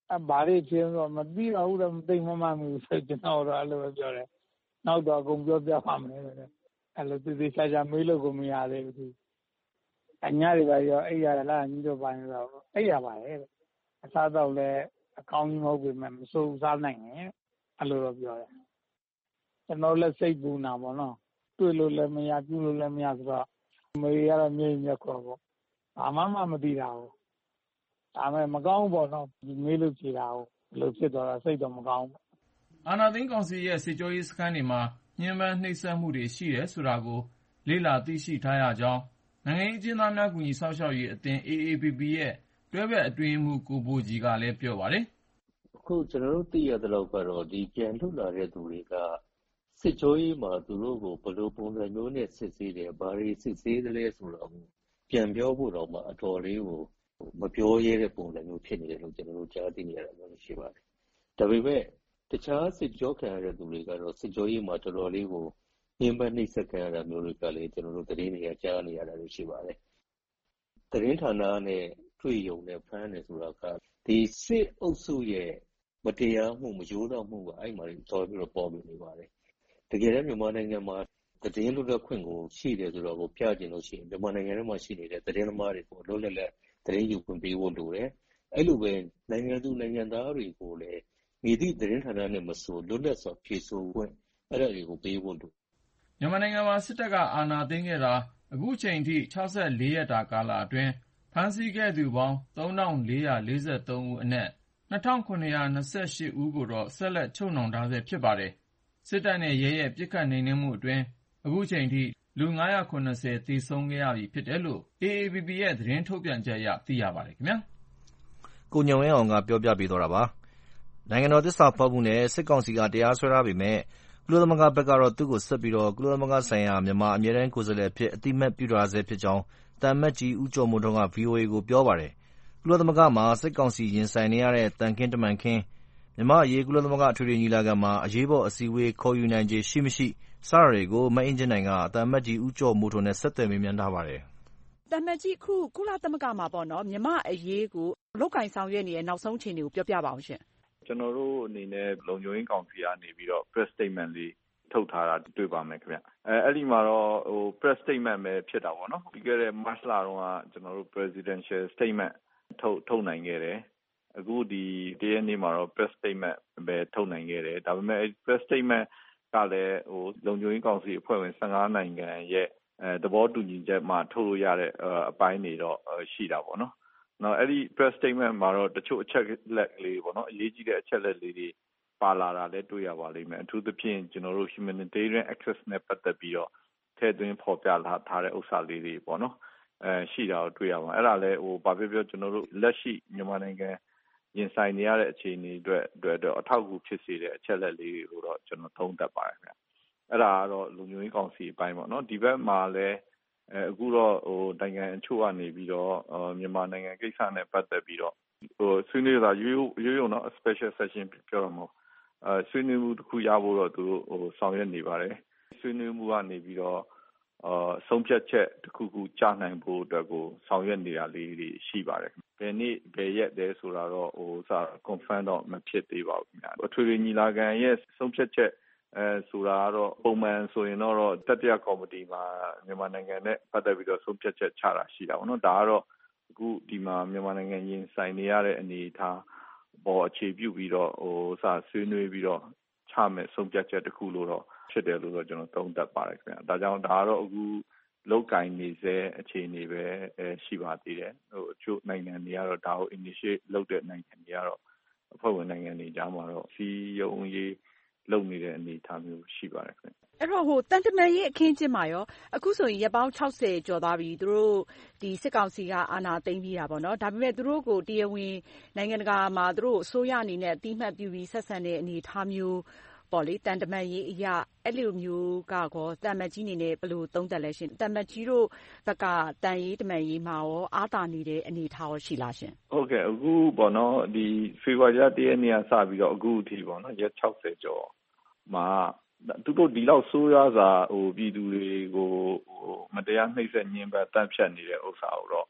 အဲဘာတွေဖြစ်တော့မသိတော့ဘူးတော့မသိမှမမှဘူးဆိုကျွန်တော်တော့အဲ့လိုပဲပြောတယ်နောက်တော့အကုန်ပြောပြပါမယ်တဲ့အဲ့လိုသေသေးချာချာမေးလို့ကိုမရသေးဘူးအညာတွေပါရောအဲ့ရလားညီတို့ပိုင်းတော့အဲ့ရပါတယ်အစားတော့လည်းအကောင်းကြီးမဟုတ်ပေမဲ့မစိုးစားနိုင်နဲ့အဲ့လိုတော့ပြောတယ်ကျွန်တော်လည်းစိတ်ပူနာပေါ့နော်တွေ့လို့လည်းမရပြုလို့လည်းမရဆိုတော့မေးရတော့မြေမြက်ခေါ်ပေါ့ဘာမှမမသိတာဘူးဒါပေမဲ့မကောင်းပေါ့နော်ဒီမေးလို့ဖြေတာဟုတ်ဘယ်လိုဖြစ်သွားတာစိတ်တော့မကောင်းဘူးအာဏာသိမ်းကောင်စီရဲ့စစ်ကြောရေးစခန်းတွေမှာညှဉ်းပန်းနှိပ်စက်မှုတွေရှိတယ်ဆိုတာကိုလေ့လာသိရှိထားရကြောင်းနိုင်ငံရေးအကျဉ်းသားများကူညီစောင့်ရှောက်ရေးအသင်း အေအေပီပီ ရဲ့တွဲဘက်အတွင်းရေးမှူးကိုဘိုကြီးကလည်းပြောပါတယ်။အခုကျွန်တော်တို့သိရသလောက်ကတော့ဒီပြန်လွတ်လာတဲ့သူတွေကစစ်ကြောရေးမှာသူတို့ကိုဘယ်လိုပုံစံမျိုးနဲ့စစ်ဆေးတယ်ဘာတွေစစ်ဆေးတယ်လဲဆိုတော့ပြန်ပြောဖို့တော့မှအတော်လေးကိုမပြောရတဲ့ပုံစံမျိုးဖြစ်နေတယ်လို့ကျွန်တော်တို့ကြားသိနေရတာမျိုးရှိပါတယ်။ဒါပေမဲ့တခြားစစ်ကြောခံရတဲ့သူတွေကတော့စစ်ကြောရေးမှာတော်တော်လေးကိုညှဉ်းပန်းနှိပ်စက်ခံရတာမျိုးတွေကလည်းကျွန်တော်တို့သတင်းတွေကကြားနေရတာလို့ရှိပါတယ်။သတင်းဌာနနဲ့တွေ့ရုံနဲ့ဖမ်းနေဆိုတာကဒီစစ်အုပ်စုရဲ့မတရားမှုမရိုးသားမှုကအဲ့မှာတော်ပြီးတော့ပေါ်ပြီးနေပါတယ်။တကယ်တမ်းမြန်မာနိုင်ငံမှာသတင်းလွတ်လပ်ခွင့်ကိုရှိတယ်ဆိုတော့ကိုပြကျင်လို့ရှိရင်မြန်မာနိုင်ငံထဲမှာရှိနေတဲ့သတင်းသမားတွေကိုလွတ်လပ်လပ်သတင်းယူခွင့်ပေးဖို့လိုတယ်။အဲ့လိုပဲနိုင်ငံသူနိုင်ငံသားတွေကိုလည်းမိသည့်သတင်းဌာနနဲ့မဆိုလွတ်လပ်စွာဖြေဆိုခွင့်အဲ့ဒါတွေကိုပေးဖို့လိုမြန်မာနိုင်ငံမှာစစ်တပ်ကအာဏာသိမ်းခဲ့တာအခုချိန်ထိ၆၄ရက်တာကာလအတွင်းဖမ်းဆီးခဲ့သူပေါင်းသုံးထောင်လေးရာလေးဆယ်သုံးဦးအနက်နှစ်ထောင်ခုနှစ်ရာနှစ်ဆယ့်ရှစ်ဦးကိုတော့ဆက်လက်ချုပ်နှောင်ထားဆဲဖြစ်ပါတယ်။စစ်တပ်နဲ့ရဲရဲ့ပစ်ခတ်နှိမ်နင်းမှုအတွင်းအခုချိန်ထိလူငါးရာခုနှစ်ဆယ်သေဆုံးခဲ့ရပြီဖြစ်တယ်လို့ အေအေပီပီ ရဲ့သတင်းထုတ်ပြန်ချက်အရသိရပါတယ်ခင်ဗျာ။ကိုညုံဝင်းအောင်ကပြောပြပေးသွားတာပါ။နိုင်ငံတော်သစ္စာဖောက်မှုနဲ့စစ်ကောင်စီကတရားစွဲထားပေမဲ့ကုလသမဂ္ဂဘက်ကတော့သူ့ကိုဆက်ပြီးကုလသမဂ္ဂဆိုင်ရာမြန်မာအမြဲတမ်းကိုယ်စားလှယ်အဖြစ်အသိအမှတ်ပြုထားဆဲဖြစ်ကြောင်းသံအမတ်ကြီးဦးကျော်မိုးထွန်းက ဗွီအိုအေကိုပြောပါတယ်။ကုလသမဂ္ဂမှာစစ်ကောင်စီရင်ဆိုင်နေရတဲ့သံခင်းတမန်ခင်း၊မြန်မာ့အရေးကုလသမဂ္ဂအထွေထွေညီလာခံမှာအရေးပေါ်အစည်းအဝေးခေါ်ယူနိုင်ခြေရှိမရှိစတာတွေကိုမအင်ကြင်းနိုင်ကသံအမတ်ကြီးဦးကျော်မိုးထွန်းနဲ့ဆက်သွယ်မေးမြန်းထားပါတယ်။သံအမတ်ကြီးအခုကုလသမဂ္ဂမှာပေါ့နော်မြန်မာ့အရေးကိုလုပ်ကိုင်ဆောင်ရွက်နေတဲ့နောက်ဆုံးအခြေအနေကိုပြောပြပါအောင်ရှင်။ကျွန်တော်တို့အနေနဲ့လုံခြုံရေးကောင်စီကနေပြီးတော့ press statement လေးထုတ်ထားတာတွေ့ပါမယ်ခင်ဗျ။အဲအဲ့ဒီမှာတော့ဟို press statement ပဲဖြစ်တာပေါ့နော်။ပြီးခဲ့တဲ့ March လတုန်းကကျွန်တော်တို့ presidential statement ထုတ်ထုတ်နိုင်ခဲ့တယ်။အခုဒီတရက်နေ့မှာတော့ press statement ပဲထုတ်နိုင်ခဲ့တယ်။ဒါပေမဲ့ press statement ကလည်းဟိုလုံခြုံရေးကောင်စီအဖွဲ့ဝင်၁၅နိုင်ငံရဲ့အဲသဘောတူညီချက်မှထုတ်လို့ရတဲ့အပိုင်းတွေတော့ရှိတာပေါ့နော်။နောက်အဲ့ဒီ press statement မှာတော့တချို့အချက်လက်လေးပေါ့နော်အရေးကြီးတဲ့အချက်လက်လေးတွေပါလာတာလည်းတွေ့ရပါလိမ့်မယ်အထူးသဖြင့်ကျွန်တော်တို့ humanitarian access နဲ့ပတ်သက်ပြီးတော့ထည့်သွင်းဖော်ပြလာထားတဲ့ဥစ္စာလေးတွေပေါ့နော်အဲရှိတာကိုတွေ့ရပါအဲ့ဒါလည်းဟိုဘာပြောပြောကျွန်တော်တို့လက်ရှိမြန်မာနိုင်ငံရင်ဆိုင်နေရတဲ့အခြေအနေအတွက်အတွက်တော့အထောက်အကူဖြစ်စေတဲ့အချက်လက်လေးတွေကိုတော့ကျွန်တော်သုံးသပ်ပါတယ်ခင်ဗျအဲ့ဒါကတော့လူမျိုးရေးကောင်စီအပိုင်းပေါ့နော်ဒီဘက်မှာလည်းအဲအခုတော့ဟိုနိုင်ငံအချို့ကနေပြီးတော့မြန်မာနိုင်ငံကိစ္စနဲ့ပတ်သက်ပြီးတော့ဟိုဆွေးနွေးတာရိုးရိုးရိုးနော် special session ပြောရမှာအဲဆွေးနွေးမှုတစ်ခုရဖို့တော့သူတို့ဟိုဆောင်ရွက်နေပါတယ်ဆွေးနွေးမှုကနေပြီးတော့အာဆုံးဖြတ်ချက်တစ်ခုခုကြားနိုင်ဖို့အတွက်ကိုဆောင်ရွက်နေတာလေးတွေရှိပါတယ်ဘယ်နေ့ဘယ်ရက်လဲဆိုတာတော့ဟိုစာ confirm တော့မဖြစ်သေးပါဘူးခင်ဗျအထွေထွေညီလာခံရဲ့ဆုံးဖြတ်ချက်အဲဆိုတာကတော့ပုံမှန်ဆိုရင်တော့တတိယကော်မတီမှာမြန်မာနိုင်ငံနဲ့ပတ်သက်ပြီးတော့ဆုံးဖြတ်ချက်ချတာရှိတာပေါ့နော်ဒါကတော့အခုဒီမှာမြန်မာနိုင်ငံရင်ဆိုင်နေရတဲ့အနေအထားပေါ်အခြေပြုပြီးတော့ဟိုစာဆွေးနွေးပြီးတော့ချမယ်ဆုံးဖြတ်ချက်တစ်ခုလို့တော့ဖြစ်တယ်လို့တော့ကျွန်တော်သုံးသပ်ပါတယ်ခင်ဗျဒါကြောင့်ဒါကတော့အခုလောက်ကင်နေစေအခြေအနေပဲအဲရှိပါသေးတယ်ဟိုအချို့နိုင်ငံတွေကတော့ဒါကို initiate လုပ်တဲ့နိုင်ငံတွေကတော့အဖွဲ့ဝင်နိုင်ငံတွေကြားမှာတော့စီယုံရေးလုပ်နေတဲ့အနေအထားမျိုးရှိပါတယ်ခင်ဗျအဲ့တော့ဟိုတန်တမာရေးအခင်းကျင်းမှာရောအခုဆိုရင်ရက်ပေါင်း၆၀ကျော်သွားပြီသူတို့ဒီစစ်ကောင်စီကအာဏာသိမ်းပြီးတာပေါ့နော်ဒါပေမဲ့သူတို့ကိုတရားဝင်နိုင်ငံတကာမှာသူတို့အစိုးရအနေနဲ့အတိအမှတ်ပြုပြီးဆက်ဆံတဲ့အနေအထားမျိုးပေါ့လေတန်တမာရေးအရာအဲ့လိုမျိုးကကောတန်မတ်ကြီးအနေနဲ့ဘယ်လိုသုံးသပ်လဲရှင်တန်မတ်ကြီးတို့ဘက်ကတန်ရေးတမန်ရေးမှာရောအားသာနေတဲ့အနေအထားရောရှိလားရှင်ဟုတ်ကဲ့အခုပေါ့နော်ဒီဖေဖော်ဝါရီလတရက်နေ့ကစပြီးတော့အခုအထိပေါ့နော်ရက်၆၀ကျော်မှာသူတို့ဒီလောက်ဆိုးရွားစွာဟိုပြည်သူတွေကိုဟိုမတရားနှိပ်စက်ညှဉ်းပန်းတပ်ဖြတ်နေတဲ့ဥစ္စာကိုတော့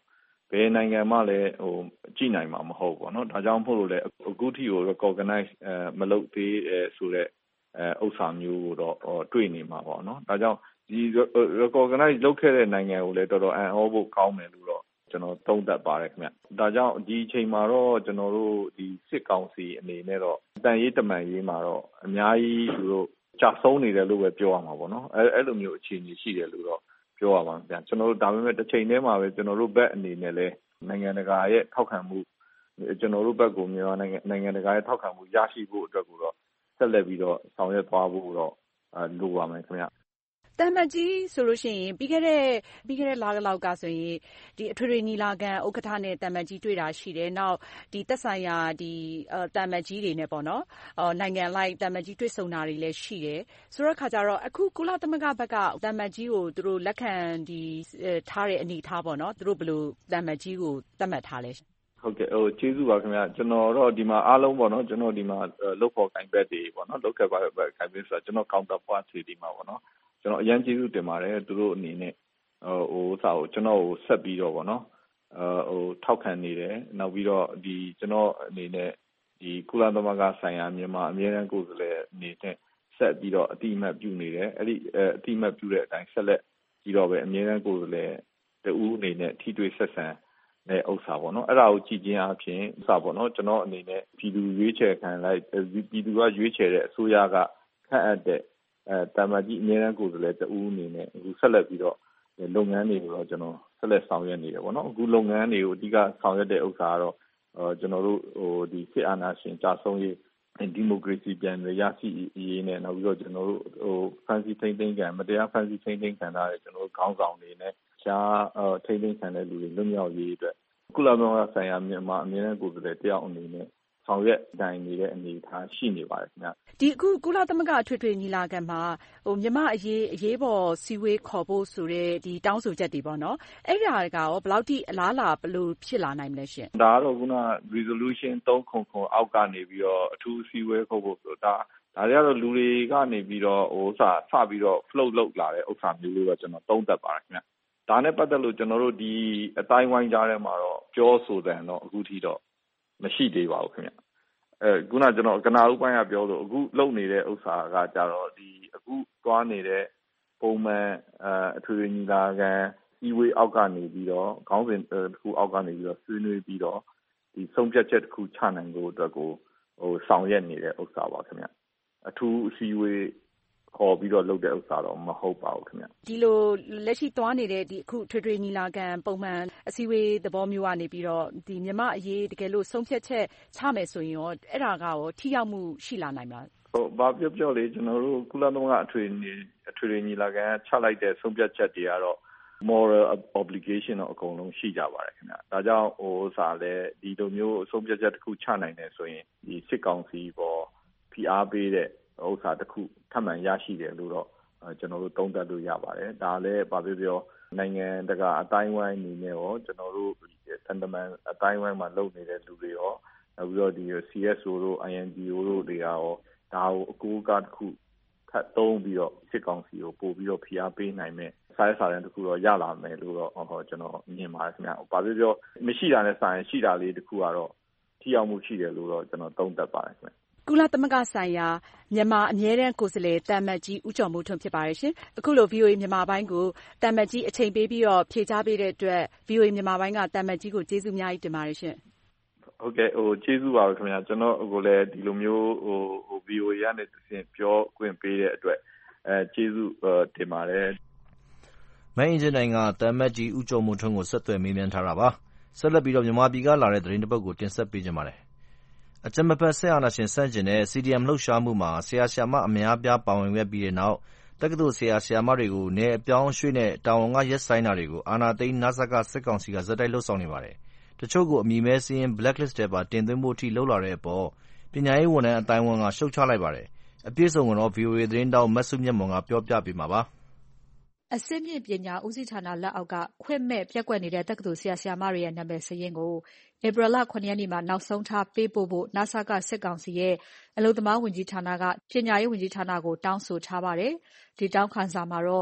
ဘယ်နိုင်ငံမှလည်းဟိုကြည့်နိုင်မှာမဟုတ်ပေါ့နော်ဒါကြောင့်မို့လို့လေအခုထိကို recognize အဲမလုပ်သေးဆိုတဲ့အဲဥစ္စာမျိုးကိုတော့တွေ့နေမှာပေါ့နော်ဒါကြောင့်ဒီ recognize လုပ်ခဲ့တဲ့နိုင်ငံကိုလည်းတော်တော်အံ့ဩဖို့ကောင်းတယ်လို့တော့ကျွန်တော်သုံးသပ်ပါတယ်ခင်ဗျဒါကြောင့်ဒီအချိန်မှာတော့ကျွန်တော်တို့ဒီစစ်ကောင်စီအနေနဲ့တော့တန်ရေးတမန်ရေးမှာတော့အများကြီးသူတို့ကြာဆုံးနေတယ်လို့ပဲပြောရမှာပေါ့နော်အဲအဲ့လိုမျိုးအခြေအနေရှိတယ်လို့တော့ပြောရမှာဗျကျွန်တော်တို့ဒါပေမဲ့တစ်ချိန်တည်းမှာပဲကျွန်တော်တို့ဘက်အနေနဲ့လည်းနိုင်ငံတကာရဲ့ထောက်ခံမှုကျွန်တော်တို့ဘက်ကိုမြန်မာနိုင်ငံနိုင်ငံတကာရဲ့ထောက်ခံမှုရရှိဖို့အတွက်ကိုတော့ဆက်လက်ပြီးတော့ဆောင်ရွက်သွားဖို့တော့လိုပါမယ်ခင်ဗျတမန်ကြီးဆိုလို့ရှိရင်ပြီးခဲ့တဲ့ပြီးခဲ့တဲ့လလောက်ကဆိုရင်ဒီအထွေထွေညီလာခံဥက္ကဋ္ဌနဲ့တမန်ကြီးတွေ့တာရှိတယ်နောက်ဒီသက်ဆိုင်ရာဒီတမန်ကြီးတွေနဲ့ပေါ့နော်နိုင်ငံလိုက်တမန်ကြီးတွေ့ဆုံတာတွေလည်းရှိတယ်ဆိုတော့ခါကြတော့အခုကုလသမဂ္ဂဘက်ကတမန်ကြီးကိုသူတို့လက်ခံဒီထားတဲ့အနေထားပေါ့နော်သူတို့ဘယ်လိုတမန်ကြီးကိုသတ်မှတ်ထားလဲဟုတ်ကဲ့ဟိုကျေးဇူးပါခင်ဗျာကျွန်တော်တော့ဒီမှာအားလုံးပေါ့နော်ကျွန်တော်ဒီမှာလုတ်ဖို့ကင်ဘက်တွေပေါ့နော်လုတ်ခဲ့ပါပဲကင်ဘက်ဆိုတော့ကျွန်တော် counter part တွေဒီမှာပေါ့နော်ကျွန်တော်အရင်ကျေးဇူးတင်ပါတယ်သူတို့အနေနဲ့ဟိုစာကိုကျွန်တော်ကိုဆက်ပြီးတော့ပေါ့နော်ဟိုထောက်ခံနေတယ်နောက်ပြီးတော့ဒီကျွန်တော်အနေနဲ့ဒီကုလသမဂ္ဂဆိုင်ရာမြန်မာအမြဲတမ်းကိုယ်စားလှယ်အနေနဲ့ဆက်ပြီးတော့အတိအမှတ်ပြုနေတယ်အဲ့ဒီအတိအမှတ်ပြုတဲ့အတိုင်းဆက်လက်ပြီးတော့ပဲအမြဲတမ်းကိုယ်စားလှယ်တဦးအနေနဲ့ထိတွေ့ဆက်ဆံတဲ့ဥစ္စာပေါ့နော်အဲ့ဒါကိုကြည့်ခြင်းအပြင်ဥစ္စာပေါ့နော်ကျွန်တော်အနေနဲ့ပြည်သူရွေးချယ်ခံလိုက်ပြည်သူကရွေးချယ်တဲ့အစိုးရကခန့်အပ်တဲ့အဲတာမကြီးအများအားကိုယ်စားလှယ်တဦးအနေနဲ့အခုဆက်လက်ပြီးတော့လုပ်ငန်းတွေကိုတော့ကျွန်တော်ဆက်လက်ဆောင်ရွက်နေတယ်ပေါ့နော်အခုလုပ်ငန်းတွေကိုအဓိကဆောင်ရွက်တဲ့ဥစ္စာကတော့အဲကျွန်တော်တို့ဟိုဒီစစ်အာဏာရှင်ကြာဆုံးရေးဒီမိုကရေစီပြန်ရရှိရေးနဲ့နောက်ပြီးတော့ကျွန်တော်တို့ဟိုဖန်စီထိန်းသိမ်းခံမတရားဖန်စီထိန်းသိမ်းခံထားတဲ့ကျွန်တော်တို့ခေါင်းဆောင်တွေနဲ့ရှားထိန်းသိမ်းခံတဲ့လူတွေလွတ်မြောက်ရေးအတွက်ကုလသမဂ္ဂဆိုင်ရာမြန်မာအမြဲတမ်းကိုယ်စားလှယ်တယောက်အနေနဲ့ဆောင်ရွက်နိုင်နေတဲ့အနေအထားရှိနေပါတယ်ခင်ဗျဒီအခုကုလသမဂ္ဂအထွေထွေညီလာခံမှာဟိုမြန်မာအရေးအရေးပေါ်စီဝေးခေါ်ဖို့ဆိုတဲ့ဒီတောင်းဆိုချက်တွေပေါ့နော်အဲ့ဒါကရောဘယ်လောက်ထိအလားလာဘယ်လိုဖြစ်လာနိုင်မလဲရှင်ဒါကတော့ခုန resolution သုံးခုခုအောက်ကနေပြီးတော့အထူးစီဝေးခေါ်ဖို့ဆိုဒါဒါတွေကတော့လူတွေကနေပြီးတော့ဟိုစာစပြီးတော့ float လုပ်လာတဲ့ဥစ္စာမျိုးလို့တော့ကျွန်တော်သုံးသပ်ပါတယ်ခင်ဗျဒါနဲ့ပတ်သက်လို့ကျွန်တော်တို့ဒီအတိုင်းဝိုင်းကြားထဲမှာတော့ပြောဆိုတယ်တော့အခုထိတော့မရှိသေးပါဘူးခင်ဗျအဲခုနကျွန်တော်ကနာဥပိုင်းကပြောလို့အခုလုပ်နေတဲ့ဥစ္စာကကြတော့ဒီအခုသွားနေတဲ့ပုံမှန်အထွေထွေညီလာခံစီဝေးအောက်ကနေပြီးတော့ခေါင်းစဉ်တစ်ခုအောက်ကနေပြီးတော့ဆွေးနွေးပြီးတော့ဒီဆုံးဖြတ်ချက်တစ်ခုချနိုင်ဖို့အတွက်ကိုဟိုဆောင်ရွက်နေတဲ့ဥစ္စာပါခင်ဗျအထူးစီဝေးခေါ်ပြီးတော့လုပ်တဲ့ဥစ္စာတော့မဟုတ်ပါဘူးခင်ဗျဒီလိုလက်ရှိသွားနေတဲ့ဒီအခုထွေထွေညီလာခံပုံမှန်အစည်းအဝေးသဘောမျိုးကနေပြီးတော့ဒီမြန်မာအရေးတကယ်လို့ဆုံးဖြတ်ချက်ချမယ်ဆိုရင်ရောအဲ့ဒါကရောထိရောက်မှုရှိလာနိုင်မလားဟိုဘာပြောပြောလေကျွန်တော်တို့ကုလသမဂ္ဂအထွေအထွေညီလာခံချလိုက်တဲ့ဆုံးဖြတ်ချက်တွေကတော့ moral obligation တော့အကုန်လုံးရှိကြပါတယ်ခင်ဗျဒါကြောင့်ဟိုစာလဲဒီလိုမျိုးဆုံးဖြတ်ချက်တစ်ခုချနိုင်တယ်ဆိုရင်ဒီစစ်ကောင်စီပေါ်ဖိအားပေးတဲ့ဥစ္စာတစ်ခုထပ်မံရရှိတယ်လို့တော့ကျွန်တော်တို့သုံးသပ်လို့ရပါတယ်ဒါလည်းဘာပြောပြောနိုင်ငံတကာအတိုင်းဝိုင်းအနေနဲ့ရောကျွန်တော်တို့သံတမန်အတိုင်းဝိုင်းမှာလုပ်နေတဲ့လူတွေရောနောက်ပြီးတော့ဒီ C S O တို့ I N G O တို့တွေရောဒါကိုအကူအကတစ်ခုထပ်သုံးပြီးတော့စစ်ကောင်စီကိုပို့ပြီးတော့ဖိအားပေးနိုင်မယ်စာရေးစာတမ်းတစ်ခုတော့ရလာမယ်လို့တော့ဟောကျွန်တော်မြင်ပါတယ်ခင်ဗျဘာပြောပြောမရှိတာနဲ့ဆိုင်ရှိတာလေးတစ်ခုကတော့ထိရောက်မှုရှိတယ်လို့တော့ကျွန်တော်သုံးသပ်ပါတယ်ခင်ဗျကုလသမဂ္ဂဆိုင်ရာမြန်မာအမြဲတမ်းကိုယ်စားလှယ်တမန်ကြီးဦးကျော်မိုးထွန်းဖြစ်ပါတယ်ရှင်အခုလို V O A မြန်မာပိုင်းကိုတမန်ကြီးအချိန်ပေးပြီးတော့ဖြေကြားပေးတဲ့အတွက် V O A မြန်မာပိုင်းကတမန်ကြီးကိုကျေးဇူးအများကြီးတင်ပါတယ်ရှင်ဟုတ်ကဲ့ဟိုကျေးဇူးပါပဲခင်ဗျာကျွန်တော်အခုလည်းဒီလိုမျိုးဟိုဟို V O A ကနေသင်ပြောခွင့်ပေးတဲ့အတွက်အဲကျေးဇူးတင်ပါတယ်မင်းအင်ဂျင်နိုင်ငံတမန်ကြီးဦးကျော်မိုးထွန်းကိုဆက်သွယ်မေးမြန်းထားတာပါဆက်လက်ပြီးတော့မြန်မာပြည်ကလာတဲ့သတင်းတစ်ပုဒ်ကိုတင်ဆက်ပေးကြပါမယ်အကြမ်းမဖက်စစ်အာဏာရှင်ဆန့်ကျင်တဲ့ C D M လှုပ်ရှားမှုမှာဆရာဆရာမအများအပြားပါဝင်ခဲ့ပြီးတဲ့နောက်တက္ကသိုလ်ဆရာဆရာမတွေကိုနေအပြောင်းအရွှေ့နဲ့တာဝန်ကရပ်ဆိုင်းတာတွေကိုအာဏာသိမ်းနစကစစ်ကောင်စီကဇက်တိုက်လှုပ်ဆောင်နေပါတယ်။တချို့ကိုအမည်မဲစာရင်း blacklist ထဲပါတင်သွင်းဖို့အထိလှုပ်လာတဲ့အပေါ်ပညာရေးဝန်ထမ်းအတိုင်းအဝန်ကရှုတ်ချလိုက်ပါတယ်။အပြည့်စုံကတော့ V O A သတင်းတောက်မဆုမြတ်မွန်ကပြောပြပေးမှာပါ။အဆင့်မြင့်ပညာဦးစီးဌာနလက်အောက်ကခွင့်မဲ့ပြက်ကွက်နေတဲ့တက္ကသိုလ်ဆရာဆရာမတွေရဲ့နာမည်စာရင်းကိုဧပြီလခုနှစ်ရက်နေ့မှာနောက်ဆုံးထားပေးပို့ဖို့နစကစစ်ကောင်စီရဲ့အလုပ်သမားဝန်ကြီးဌာနကပညာရေးဝန်ကြီးဌာနကိုတောင်းဆိုထားပါတယ်။ဒီတောင်းခံစာမှာတော့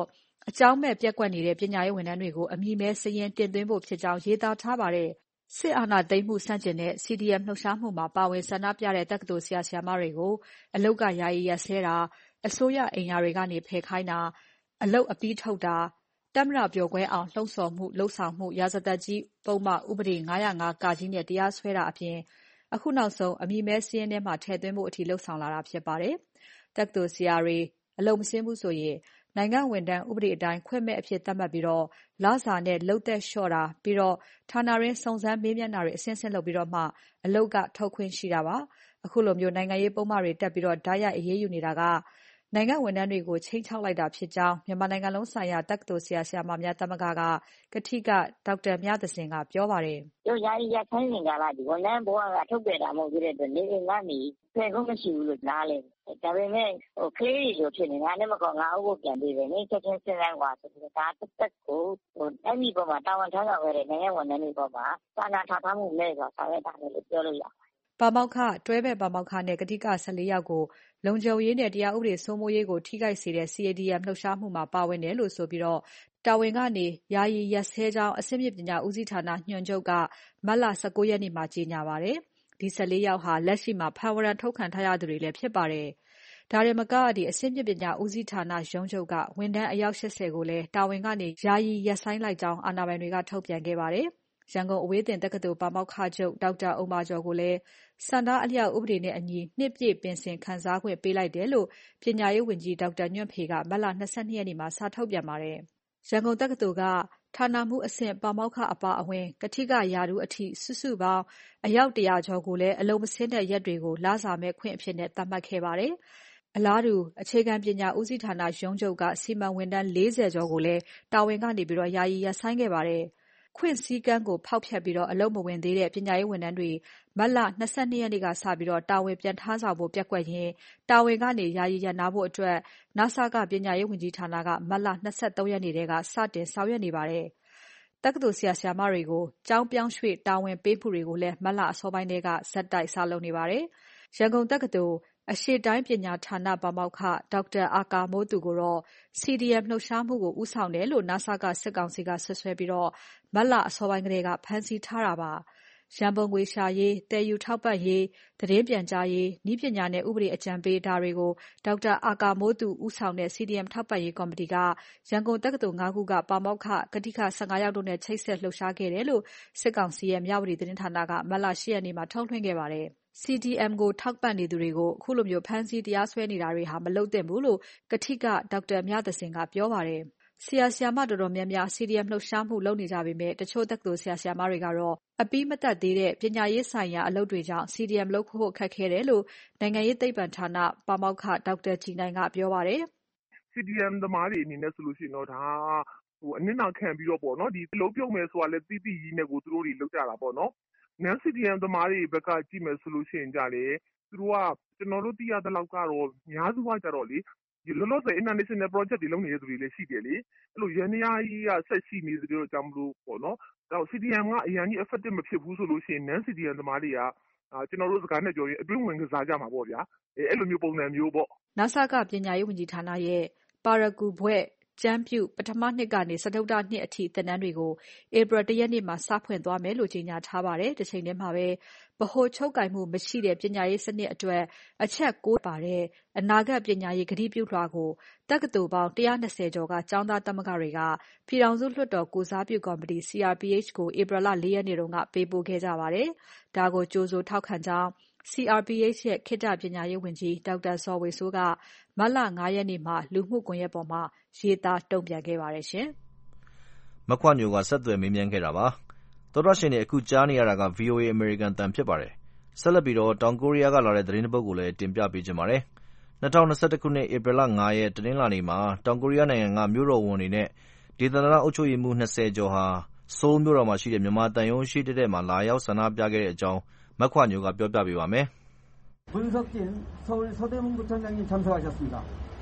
အကြောင်းမဲ့ပျက်ကွက်နေတဲ့ပညာရေးဝန်ထမ်းတွေကိုအမည်မဲစာရင်းတင်သွင်းဖို့ဖြစ်ကြောင်းရေးသားထားပါတယ်။စစ်အာဏာသိမ်းမှုဆန့်ကျင်တဲ့ စီ ဒီ အမ် လှုပ်ရှားမှုမှာပါဝင်ဆန္ဒပြတဲ့တက္ကသိုလ်ဆရာဆရာမတွေကိုအလုပ်ကယာယီရပ်စဲတာ၊အစိုးရအိမ်ယာတွေကနေဖယ်ခိုင်းတာ၊အလုပ်အပြီးထုတ်တာ၊တပ်မတော်ပြိုကွဲအောင်လှုံ့ဆော်မှုလုပ်ဆောင်မှုရာဇသတ်ကြီးပုဒ်မဥပဒေ၅၀၅ (က) နဲ့တရားစွဲတာအပြင်အခုနောက်ဆုံးအမည်မဲစာရင်းထဲမှာထည့်သွင်းဖို့အထိလုပ်ဆောင်လာတာဖြစ်ပါတယ်။တက္ကသိုလ်ဆရာတွေအလုပ်မဆင်းဘူးဆိုရင်နိုင်ငံ့ဝန်ထမ်းဥပဒေအတိုင်းခွင့်မဲ့အဖြစ်သတ်မှတ်ပြီးလစာနဲ့လုပ်သက်လျှော့တာပြီးတော့ဌာနတွင်းစုံစမ်းမေးမြန်းတာတွေအဆင့်ဆင့်လုပ်ပြီးတော့မှအလုပ်ကထုတ်ခွင့်ရှိတာပါ။အခုလိုမျိုးနိုင်ငံရေးပုဒ်မတွေတပ်ပြီးတော့ဓာတ်ရိုက်အရေးယူနေတာကနိုင်ငံဝန်ထမ်းတွေကိုခြိမ်းခြောက်လိုက်တာဖြစ်ကြောင်းမြန်မာနိုင်ငံလုံးဆိုင်ရာတက္ကသိုလ်ဆရာဆရာမများသမဂ္ဂကကထိကဒေါက်တာမြသဇင်ကပြောပါတယ်။တို့ယာယီရခိုင်းနေကြလားဒီဝန်ထမ်းဘဝကထုတ်ပြတာမဟုတ်သေးတဲ့အတွက်နေအိမ်ကနေဖယ်ဖို့မရှိဘူးလို့နားလဲ။ဒါပေမဲ့ဟိုကလေးတွေလိုဖြစ်နေငါနဲ့မကောငါ့ကိုပြန်ပေးတယ်နေချက်ချင်းစဉ်းစားကွာဆိုပြီးဒါတက်တက်ကိုဟိုအဲ့ဒီပေါ်မှာတာဝန်ထမ်းဆောင်ရတဲ့နိုင်ငံဝန်ထမ်းတွေပေါ်မှာစာနာထောက်ထားမှုမဲ့ဆိုဆောင်ရွက်တာလည်းပြောလို့ရပါတယ်။ပါမောက္ခတွဲဘက်ပါမောက္ခနဲ့ကတိက၁၄ယောက်ကိုလုံခြုံရေးနဲ့တရားဥပဒေစိုးမိုးရေးကိုထိခိုက်စေတဲ့ စီ အေ ဒီ အမ် လှုပ်ရှားမှုမှာပါဝင်တယ်လို့ဆိုပြီးတာဝန်ကနေယာယီရပ်စဲကြောင်းအဆင့်မြင့်ပညာဦးစီးဌာနညွှန်ချုပ်ကမတ်လ၁၉ရက်နေ့မှာကြေညာပါတယ်။ဒီ၁၄ယောက်ဟာလက်ရှိမှာဖမ်းဝရမ်းထုတ်ခံထားရသူတွေလည်းဖြစ်ပါတယ်။ဒါတင်မကအဆင့်မြင့်ပညာဦးစီးဌာနရုံးချုပ်ကဝန်ထမ်းအယောက်၈၀ကိုလည်းတာဝန်ကနေယာယီရပ်ဆိုင်းလိုက်ကြောင်းအာဏာပိုင်တွေကထုတ်ပြန်ခဲ့ပါတယ်။ရန်ကုန်အဝေးသင်တက္ကသိုလ်ပါမောက္ခချုပ်ဒေါက်တာဥမ္မာကျော်ကိုလည်းဆန္ဒအလျောက်ဥပဒေနဲ့အညီနှစ်ပြည့်ပင်စင်ခံစားခွင့်ပေးလိုက်တယ်လို့ပညာရေးဝန်ကြီးဒေါက်တာညွန့်ဖေကမတ်လ၂၂ရက်နေ့မှာစာထုတ်ပြန်ပါတယ်။ရန်ကုန်တက္ကသိုလ်ကဌာနမှူးအဆင့်ပါမောက္ခအပါအဝင်ကထိကရာထူးအထိစုစုပေါင်းအယောက်တရာကျော်ကိုလည်းအလုပ်မဆင်းတဲ့ရက်တွေကိုလစာမဲ့ခွင့်အဖြစ်နဲ့သတ်မှတ်ခဲ့ပါတယ်။အလားတူအခြေခံပညာဦးစီးဌာနရုံးချုပ်ကစီမံဝန်ထမ်း၄၀ကျော်ကိုလည်းတာဝန်ကနေပြီးတော့ယာယီရပ်ဆိုင်းခဲ့ပါတယ်။ခွင့်စည်းကမ်းကိုဖောက်ဖျက်ပြီးတော့အလုပ်မဝင်သေးတဲ့ပညာရေးဝန်ထမ်းတွေမတ်လ၂၂ရက်နေ့ကစပြီးတော့တာဝန်ပြန်ထမ်းဆောင်ဖို့ပျက်ကွက်ရင်တာဝန်ကနေယာယီရပ်နားဖို့အတွက်နစကပညာရေးဝန်ကြီးဌာနကမတ်လ၂၃ရက်နေ့တည်းကစတင်ဆောင်ရွက်နေပါတယ်။တက္ကသိုလ်ဆရာဆရာမတွေကိုကျောင်းပြောင်းရွှေ့တာဝန်ပေးမှုတွေကိုလည်းမတ်လအစောပိုင်းတည်းကဆက်တိုက်စလုပ်နေပါတယ်။ရန်ကုန်တက္ကသိုလ်အရှေ့တိုင်းပညာဌာနပါမောက္ခဒေါက်တာအာကာမိုးသူကိုတော့ စီ ဒီ အမ် လှုပ်ရှားမှုကိုဦးဆောင်တယ်လို့နစကစစ်ကောင်စီကဆွဆွဲပြီးတော့မတ်လအစောပိုင်းကတည်းကဖမ်းဆီးထားတာပါ။ရန်ပုံငွေရှာရေး၊တည်ယူထောက်ပံ့ရေး၊သတင်းပြန်ကြားရေး၊နည်းပညာနဲ့ဥပဒေအကြံပေးဒါတွေကိုဒေါက်တာအာကာမိုးသူဦးဆောင်တဲ့ စီ ဒီ အမ် ထောက်ပံ့ရေးကော်မတီကရန်ကုန်တက္ကသိုလ်၅ခုကပါမောက္ခကထိက၁၅ယောက်တို့နဲ့ချိတ်ဆက်လှုပ်ရှားခဲ့တယ်လို့စစ်ကောင်စီရဲ့မြဝတီသတင်းဌာနကမတ်လ၈ရက်နေ့မှာထုတ်လွှင့်ခဲ့ပါတယ်။ စီ ဒီ အမ် ကိုထောက်ပံ့နေသူတွေကိုအခုလိုမျိုးဖမ်းဆီးတရားစွဲနေတာတွေဟာမလုပ်သင့်ဘူးလို့ကထိကဒေါက်တာမြသဇင်ကပြောပါတယ်။ဆရာဆရာမတော်တော်များများ စီ ဒီ အမ် လှုပ်ရှားမှုလုပ်နေကြပေမဲ့တချို့တက္ကသိုလ်ဆရာဆရာမတွေကတော့အပြီးမသတ်သေးတဲ့ပညာရေးဆိုင်ရာအလုပ်တွေကြောင့် စီ ဒီ အမ် လုပ်ဖို့ခက်ခဲတယ်လို့နိုင်ငံရေးသိပ္ပံဌာနပါမောက္ခဒေါက်တာကြည်နိုင်ကပြောပါတယ်။ စီ ဒီ အမ် သမားတွေအနေနဲ့ဆိုလို့ရှိရင်တော့ဒါဟိုအနစ်နာခံပြီးတော့ပေါ့နော်ဒီလုံးပြုတ်မယ်ဆိုတာလည်းသိသိကြီးနဲ့ကိုသူတို့တွေလုပ်ကြတာပေါ့နော်။ non စီ ဒီ အမ် သမားတွေဘက်ကကြည့်မယ်ဆိုလို့ရှိရင်ကြလေသူတို့ကကျွန်တော်တို့သိရတဲ့လောက်ကတော့များစုကကြတော့လေဒီလောလောဆယ် international project တွေလုပ်နေတဲ့သူတွေလည်းရှိတယ်လေအဲ့လိုရန်ရာကြီးကဆက်ရှိနေသလိုကြောင့်မလို့ပေါ့နော်ဒါ စီ ဒီ အမ် ကအရင်ကြီး effective မဖြစ်ဘူးဆိုလို့ရှိရင် non စီ ဒီ အမ် သမားတွေကကျွန်တော်တို့စကားနဲ့ပြောရင်အတွင်းဝင်ကစားကြမှာပေါ့ဗျာအဲ့အဲ့လိုမျိုးပုံစံမျိုးပေါ့နစကပညာရေးဝန်ကြီးဌာနရဲ့ပါရဂူဘွဲ့ကျမ်းပြုပထမနှစ်ကနေစတုတ္ထနှစ်အထိသင်တန်းတွေကိုဧပြီလ၁ရက်နေ့မှာစဖွင့်သွားမယ်လို့ကြေညာထားပါတယ်။တစ်ချိန်တည်းမှာပဲဗဟိုချုပ်ကိုင်မှုမရှိတဲ့ပညာရေးစနစ်အတွက်အချက်၉ပါတဲ့အနာဂတ်ပညာရေးကတိပြုလွှာကိုတက္ကသိုလ်ပေါင်း၁၂၀ကျော်ကကျောင်းသားသမဂ္ဂတွေကပြည်ထောင်စုလွှတ်တော်ကိုစားပြုကော်မတီ စီ အာ် ပီ အိတ်ချ် ကိုဧပြီလ၄ရက်နေ့တုန်းကပေးပို့ခဲ့ကြပါတယ်။ဒါကိုကြိုဆိုထောက်ခံကြောင်း စီ အာ် ပီ အိတ်ချ် ရဲ့ခေတ္တပညာရေးဝန်ကြီးဒေါက်တာဇော်ဝေစိုးကမတ်လ၅ရက်နေ့မှာလူမှုကွန်ရက်ပေါ်မှာရေးသားတုံ့ပြန်ခဲ့ပါတယ်ရှင်။မခွညိုကဆက်သွယ်မေးမြန်းခဲ့တာပါ။သောတရှင်တွေအခုကြားနေရတာက ဗွီအိုအေ American တန်ဖြစ်ပါတယ်။ဆက်လက်ပြီးတော့တောင်ကိုရီးယားကလာတဲ့သတင်းတစ်ပုဒ်ကိုလည်းတင်ပြပေးချင်ပါတယ်။၂၀၂၁ခုနှစ်ဧပြီလ၅ရက်တနင်္လာနေ့မှာတောင်ကိုရီးယားနိုင်ငံကမြို့တော်ဝန်တွေနဲ့ဒေသန္တရအုပ်ချုပ်ရေးမှူး၂၀ကျော်ဟာဆိုးလ်မြို့တော်မှာရှိတဲ့မြန်မာသံရုံးရှေ့တက်မှာလာရောက်ဆန္ဒပြခဲ့တဲ့အကြောင်းမခွညိုကပြောပြပေးပါမယ်။분석진 서울 서대문구청장님 참석하셨습니다.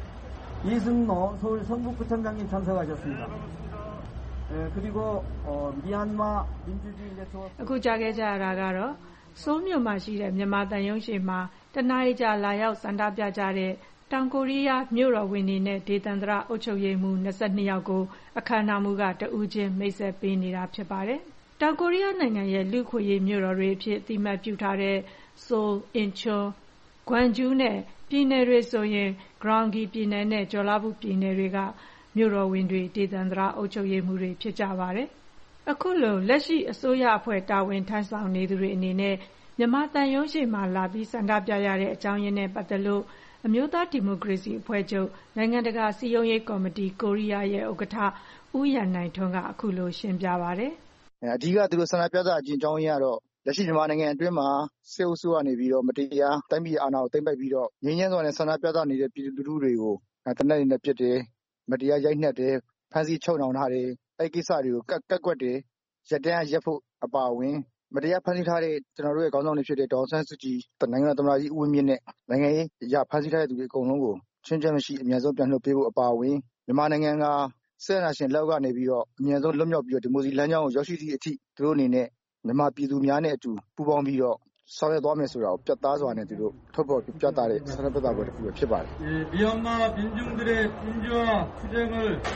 이승노 서울 성북구청장님 참석하셨습니다. 예, 그리고 어, 미얀마 민주주의 네트워크 အခုကြားခဲ့ကြရတာကတော့ဆိုးလ်မြို့မှာရှိတဲ့မြန်မာတန်ရုံးရှေ့မှာတနအီကြာလာရောက်ဆန္ဒပြကြတဲ့တောင်ကိုရီးယားမြို့တော်ဝန်တွေနဲ့ဒေသန္တရအုပ်ချုပ်ရေးမှူး၂၂ယောက်ကိုအခမ်းအနားမှူးကတဦးချင်းမိတ်ဆက်ပေးနေတာဖြစ်ပါတယ်။တောင်ကိုရီးယားနိုင်ငံရဲ့လူ့အခွင့်အရေးမြို့တော်တွေအဖြစ်အသိအမှတ်ပြုထားတဲ့ဆိုးလ်၊အင်ချွန်း၊ဂွမ်ဂျူးနဲ့ပြည်နယ်တွေဆိုရင်ဂရောင်ဂီပြည်နယ်နဲ့ဂျော်လာဘူပြည်နယ်တွေကမြို့တော်ဝန်တွေဒေသန္တရအုပ်ချုပ်ရေးမှူးတွေဖြစ်ကြပါတယ်။အခုလိုလက်ရှိအစိုးရအဖွဲ့တာဝန်ထမ်းဆောင်နေသူတွေအနေနဲ့မြန်မာသံရုံးရှေ့မှာလာပြီးဆန္ဒပြရတဲ့အကြောင်းရင်းနဲ့ပတ်သက်လို့အမျိုးသားဒီမိုကရေစီအဖွဲ့ချုပ်နိုင်ငံတကာစည်းရုံးရေးကော်မတီကိုရီးယားရဲ့ဥက္ကဋ္ဌဦးရန်နိုင်ထွန်းကအခုလိုရှင်းပြပါတယ်။အဓိကသူတို့ဆန္ဒပြတာအကျဉ်းကြောင်းရင်းကတော့လက်ရှိမြန်မာနိုင်ငံအတွင်းမှာစစ်အုပ်စုကနေပြီးတော့မတရားတိုင်းပြည်အာဏာကိုသိမ်းပိုက်ပြီးတော့ငြိမ်းချမ်းစွာနဲ့ဆန္ဒပြသနေတဲ့ပြည်သူလူထုတွေကိုတနက်နေ့နဲ့ပြစ်တယ်မတရားရိုက်နှက်တယ်ဖမ်းဆီးချုပ်နှောင်ထားတယ်အဲ့ကိစ္စတွေကိုကက်ကွက်တယ်ရက်တန်းရက်ဖို့အပါအဝင်မတရားဖမ်းဆီးထားတဲ့ကျွန်တော်တို့ရဲ့ခေါင်းဆောင်တွေဖြစ်တဲ့ဒေါ်ဆန်းစုကြည်နိုင်ငံတော်သမ္မတကြီးဦးဝင်းမြင့်နဲ့နိုင်ငံရေးရဖမ်းဆီးထားတဲ့သူတွေအကုန်လုံးကိုချင်းချင်းမရှိအများဆုံးပြန်လှုပ်ပေးဖို့အပါအဝင်မြန်မာနိုင်ငံကဆက်နာရှင်လောက်ကနေပြီးတော့အများဆုံးလွတ်မြောက်ပြီးတော့ဒီမိုကရေစီလမ်းကြောင်းကိုရောက်ရှိသည့်အထိသူတို့အနေနဲ့မြန်မာပြည်သူများနဲ့အတူပူးပေါင်းပြီးတော့ဆောင်ရွက်သွားမယ်ဆိုတာကိုပြတ်သားစွာနဲ့သူတို့ထုတ်ဖော်ပြသတဲ့ဆန္ဒပြပွဲတစ်ခုပဲဖြစ်ပါတယ်။မြန်မာ민중들의 민주화 투쟁을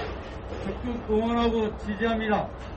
적극 응원하고 지지합니다.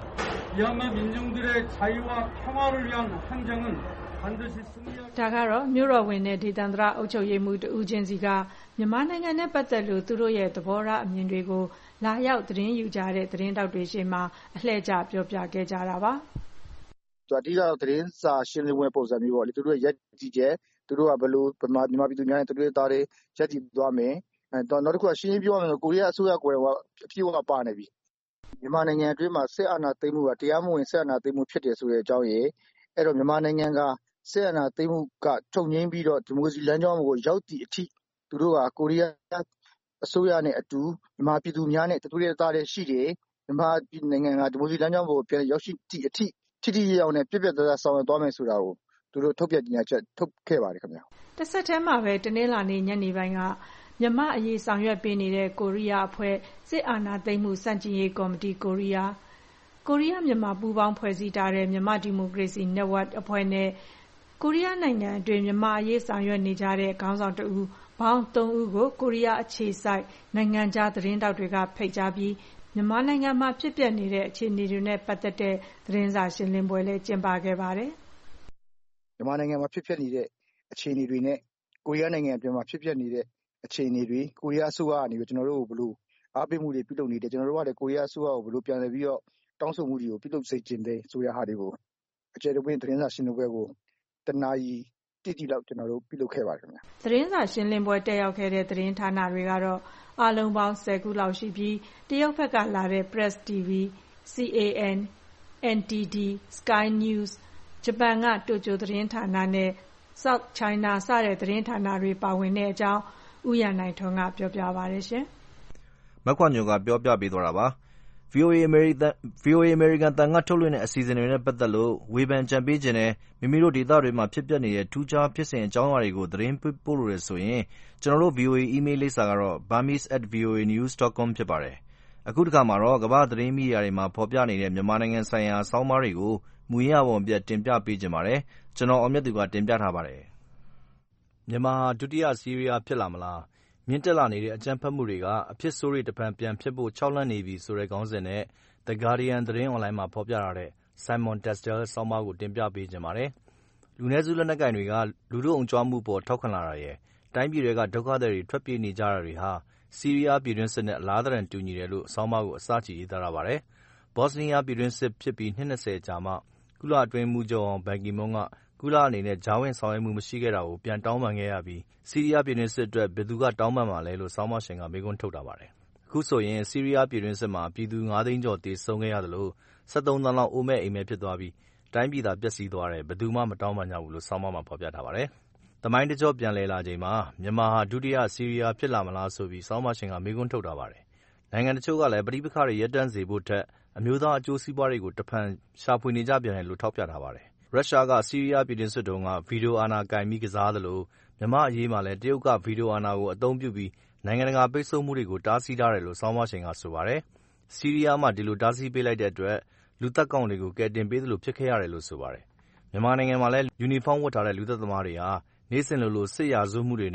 미얀마 민중들의 자유와 평화를 위한 항쟁은 반드시 승리할 ဒါကတော့မြို့တော်ဝန်နဲ့ဒေသန္တရအုပ်ချုပ်ရေးမှူးတဦးချင်းစီကမြန်မာနိုင်ငံနဲ့ပတ်သက်လို့သူတို့ရဲ့သဘောထားအမြင်တွေကိုလာရောက်သတင်းယူကြတဲ့သတင်းတောက်တွေရှေ့မှာအလှည့်ကျပြောပြခဲ့ကြတာပါ။အဓိကတော့သတင်းစာရှင်းလင်းပွဲပုံစံမျိုးပေါ့လေသူတို့ရဲ့ရည်ကြည်ချက်သူတို့ကဘယ်လိုမြန်မာပြည်သူများနဲ့သူတို့ရဲ့သားတွေရည်ကြည်သွားမယ်အဲတော့နောက်တစ်ခုကရှင်းရှင်းပြောရမယ်ဆိုကိုရီးယားအစိုးရကိုယ်တိုင်ကအပြည့်အဝပါနေပြီမြန်မာနိုင်ငံအတွင်းမှာစစ်အာဏာသိမ်းမှုကတရားမဝင်စစ်အာဏာသိမ်းမှုဖြစ်တယ်ဆိုတဲ့အကြောင်းရယ်အဲ့တော့မြန်မာနိုင်ငံကစစ်အာဏာသိမ်းမှုကချုပ်ငြိမ်းပြီးတော့ဒီမိုကရေစီလမ်းကြောင်းကိုရောက်သည့်အထိသူတို့ကကိုရီးယားအစိုးရနဲ့အတူမြန်မာပြည်သူများနဲ့သူတို့ရဲ့သားတွေရှိတယ်မြန်မာပြည်နိုင်ငံကဒီမိုကရေစီလမ်းကြောင်းကိုပြန်ရောက်ရှိသည့်အထိထိထိရောက်နဲ့ပြည့်ပြည့်သားသားဆောင်ရွက်သွားမယ်ဆိုတာကိုသူတို့ထုတ်ပြန်ကြေညာချက်ထုတ်ခဲ့ပါတယ်ခင်ဗျာတစ်ဆက်တည်းမှာပဲတနင်္လာနေ့ညနေပိုင်းကမြန်မာအရေးဆောင်ရွက်ပေးနေတဲ့ကိုရီးယားအဖွဲ့စစ်အာဏာသိမ်းမှုစန့်ကျင်ရေးကော်မတီကိုရီးယားကိုရီးယားမြန်မာပူးပေါင်းဖွဲ့စည်းထားတဲ့မြန်မာဒီမိုကရေစီ Network အဖွဲ့နဲ့ကိုရီးယားနိုင်ငံအတွင်းမြန်မာအရေးဆောင်ရွက်နေကြတဲ့ခေါင်းဆောင်တဦးပေါင်းသုံးဦးကိုကိုရီးယားအခြေစိုက်နိုင်ငံခြားသတင်းတောက်တွေကဖိတ်ကြားပြီးမြန်မာနိုင်ငံမှာဖြစ်ပျက်နေတဲ့အခြေအနေတွေနဲ့ပတ်သက်တဲ့သတင်းစာရှင်းလင်းပွဲလည်းကျင်းပခဲ့ပါတယ်။မြန်မာနိုင်ငံမှာဖြစ်ပျက်နေတဲ့အခြေအနေတွေနဲ့ကိုရီးယားနိုင်ငံအတွင်းမှာဖြစ်ပျက်နေတဲ့အခြေအနေတွေကိုရီးယားအစိုးရကနေပြီးကျွန်တော်တို့ကိုဘလို့အားပေးမှုတွေပြုလုပ်နေတယ်ကျွန်တော်တို့ကလည်းကိုရီးယားအစိုးရကိုဘလို့ပြန်လည်ပြီးတော့တောင်းဆိုမှုတွေကိုပြုလုပ်စေချင်တယ်ဆိုရဟာတွေကိုအကျယ်တဝင်းသတင်းစာရှင်းလင်းပွဲကိုတနာရီတိတိလောက်ကျွန်တော်တို့ပြုလုပ်ခဲ့ပါတယ်ခင်ဗျာသတင်းစာရှင်းလင်းပွဲတက်ရောက်ခဲ့တဲ့သတင်းဌာနတွေကတော့အားလုံးပေါင်းဆယ်ခုလောက်ရှိပြီးတရုတ်ဘက်ကလာတဲ့ Press တီဗီ စီ အေ အန် အန် တီ ဒီ Sky News ဂျပန်ကတိုကျိုသတင်းဌာနနဲ့ South China စတဲ့သတင်းဌာနတွေပါဝင်တဲ့အကြောင်းဦးရန်နိုင်ထွန်းကပြောပြပါတယ်ရှင်။မက်ခွန်ညိုကပြောပြပေးသွားတာပါ။ VOA အမေရိကန်သံကထုတ်လွှင့်တဲ့အစီအစဉ်တွေနဲ့ပတ်သက်လို့ဝေဖန်ကြံပေးချင်တယ်မိမိတို့ဒေသတွေမှာဖြစ်ပျက်နေတဲ့ထူးခြားဖြစ်စဉ်အကြောင်းအရာတွေကိုသတင်းပေးပို့လိုတယ်ဆိုရင်ကျွန်တော်တို့ VOA အီးမေးလ်လိပ်စာကတော့ burmese at voa news dot com ဖြစ်ပါတယ်။အခုတစ်ခါမှာတော့ကမ္ဘာ့သတင်းမီဒီယာတွေမှာဖော်ပြနေတဲ့မြန်မာနိုင်ငံဆိုင်ရာဆောင်းပါးတွေကိုမူရင်းအပေါ်ပြတ်တင်ပြပေးချင်ပါတယ်။ကျွန်တော်အောင်မြတ်သူကတင်ပြထားပါတယ်။မြန်မာဒုတိယဆီးရီးယားဖြစ်လာမလားမြင့်တက်လာနေတဲ့အကြမ်းဖက်မှုတွေကအဖြစ်ဆိုးတွေတဖန်ပြန်ဖြစ်ဖို့ခြောက်လှန့်နေပြီဆိုတဲ့ခေါင်းစဉ်နဲ့ The Guardian သတင်းအွန်လိုင်းမှာဖော်ပြထားတဲ့ Simon Tesdale ဆောင်းပါးကိုတင်ပြပေးချင်ပါတယ်။လူနည်းစုလက်နက်ကိုင်တွေကလူထုအုံကြွမှုပေါ်ထောက်ခံလာတာရယ်တိုင်းပြည်တွေကဒုက္ခသည်တွေထွက်ပြေးနေကြတာတွေဟာဆီးရီးယားပြည်တွင်းစစ်နဲ့အလားသဏ္ဍာန်တူညီတယ်လို့ဆောင်းပါးကိုအစချီရေးသားထားပါတယ်။ဘော့စနီးယားပြည်တွင်းစစ်ဖြစ်ပြီးနှစ်၂၀ကြာမှကုလအတွင်းရေးမှူးချုပ်ဟောင်းဘန်ကီမွန်းကကုလအနေနဲ့ကြားဝင်ဆောင်ရွက်မှုမရှိခဲ့တာကိုပြန်တောင်းပန်ခဲ့ရပြီးဆီးရီးယားပြည်တွင်းစစ်အတွက်ဘယ်သူကတောင်းပန်မှာလဲလို့ဆောင်းပါးရှင်ကမေးခွန်းထုတ်ထားပါတယ်။အခုဆိုရင်ဆီးရီးယားပြည်တွင်းစစ်မှာပြည်သူငါးသိန်းကျော်သေဆုံးခဲ့ရသလို၁၃သန်းလောက်အိုးမဲ့အိမ်မဲ့ဖြစ်သွားပြီးတိုင်းပြည်သာပျက်စီးသွားတယ်ဘယ်သူမှမတောင်းပန်ကြဘူးလို့ဆောင်းပါးမှာဖော်ပြထားပါတယ်။သမိုင်းတကျော့ပြန်လည်လာချိန်မှာမြန်မာဟာဒုတိယဆီးရီးယားဖြစ်လာမလားဆိုပြီးဆောင်းပါးရှင်ကမေးခွန်းထုတ်ထားပါတယ်။နိုင်ငံတချို့ကလည်းပဋိပက္ခတွေရပ်တန့်စေဖို့ထက်အမျိုးသားအကျိုးစီးပွားတွေကိုတဖန်ရှာဖွေနေကြပြန်တယ်လို့ထောက်ပြထားပါတယ်။ရုရှားကဆီးရီးယားပြည်တွင်းစစ်တုန်းကဗီတိုအာဏာကိုင်ပြီးကစားသလိုမြန်မာ့အရေးမှာလည်းတရုတ်ကဗီတိုအာဏာကိုအသုံးပြုပြီးနိုင်ငံတကာပိတ်ဆို့မှုတွေကိုတားဆီးထားတယ်လို့ဆောင်းပါးရှင်ကဆိုပါတယ်။ဆီးရီးယားမှာဒီလိုတားဆီးပေးလိုက်တဲ့အတွက်လူသတ်ကောင်တွေကိုကယ်တင်ပေးသလိုဖြစ်ခဲ့ရတယ်လို့ဆိုပါတယ်။မြန်မာနိုင်ငံမှာလည်းယူနီဖောင်းဝတ်ထားတဲ့လူသတ်သမားတွေဟာနေ့စဉ်လိုလိုစစ်ရာဇဝတ်မှုတွေနဲ့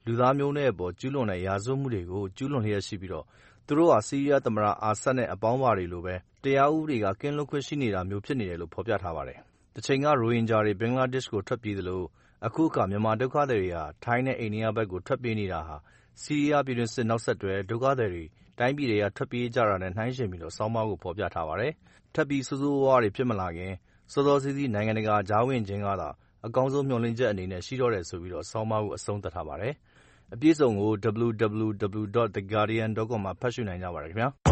လူသားမျိုးနွယ်အပေါ်ကျူးလွန်တဲ့ရာဇဝတ်မှုတွေကိုကျူးလွန်လျက်ရှိပြီးတော့သူတို့ဟာဆီးရီးယားသမ္မတအာဆတ်နဲ့အပေါင်းအပါတွေလိုပဲတရားဥပဒေကကင်းလွတ်ခွင့်ရှိနေတာမျိုးဖြစ်နေတယ်လို့ဖော်ပြထားပါတယ်။တချိန်ကရိုဟင်ဂျာတွေဘင်္ဂလားဒေ့ရှ်ကိုထွက်ပြေးသလိုအခုအခါမြန်မာဒုက္ခသည်တွေဟာထိုင်းနဲ့အိန္ဒိယဘက်ကိုထွက်ပြေးနေတာဟာဆီးရီးယားပြည်တွင်းစစ်နောက်ဆက်တွဲဒုက္ခသည်တွေတိုင်းပြည်တွေကထွက်ပြေးကြတာနဲ့နှိုင်းယှဉ်ပြီးတော့ဆောင်းပါးကိုဖော်ပြထားပါတယ်။ထပ်ပြီးဆိုးဆိုးဝါးဝါးတွေဖြစ်မလာခင်စောစောစီးစီးနိုင်ငံတကာကြားဝင်ခြင်းကသာအကောင်းဆုံးမျှော်လင့်ချက်အနေနဲ့ရှိတော့တယ်ဆိုပြီးတော့ဆောင်းပါးကိုအဆုံးသတ်ထားပါတယ်။အပြည့်အစုံကို ဒဘလျူ ဒဘလျူ ဒဘလျူ ဒတ် the guardian ဒတ် com မှာဖတ်ရှုနိုင်ကြပါတယ်ခင်ဗျာ။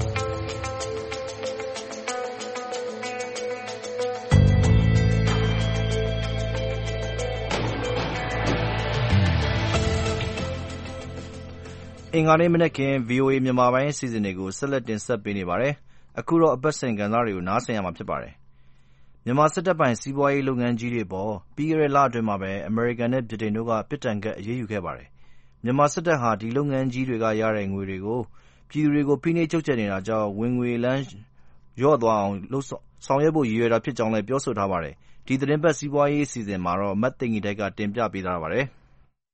အင်္ဂါနေ့မနက်ခင်း ဗွီအိုအေ မြန်မာပိုင်းအစီအစဉ်တွေကိုဆက်လက်တင်ဆက်ပေးနေပါတယ်။အခုတော့အပတ်စဉ်ကဏ္ဍတွေကိုနားဆင်ရမှာဖြစ်ပါတယ်။မြန်မာစစ်တပ်ပိုင်စီးပွားရေးလုပ်ငန်းကြီးတွေအပေါ်ပြီးခဲ့တဲ့လအတွင်းမှာပဲအမေရိကန်နဲ့ဗြိတိန်တို့ကပြစ်ဒဏ်ခတ်အရေးယူခဲ့ပါတယ်။မြန်မာစစ်တပ်ဟာဒီလုပ်ငန်းကြီးတွေကရတဲ့ငွေတွေကိုပြည်သူတွေကိုဖိနှိပ်ချုပ်ချယ်နေတာကြောင့်ဝင်ငွေလမ်းလျော့သွားအောင်လုပ်ဆောင်ရွက်ဖို့ရည်ရွယ်တာဖြစ်ကြောင်းလည်းပြောဆိုထားပါတယ်။ဒီသတင်းပတ်စီးပွားရေးအစီအစဉ်မှာတော့မတ်သိင်္ဂီတိုက်ကတင်ပြပေးထားပါတယ်။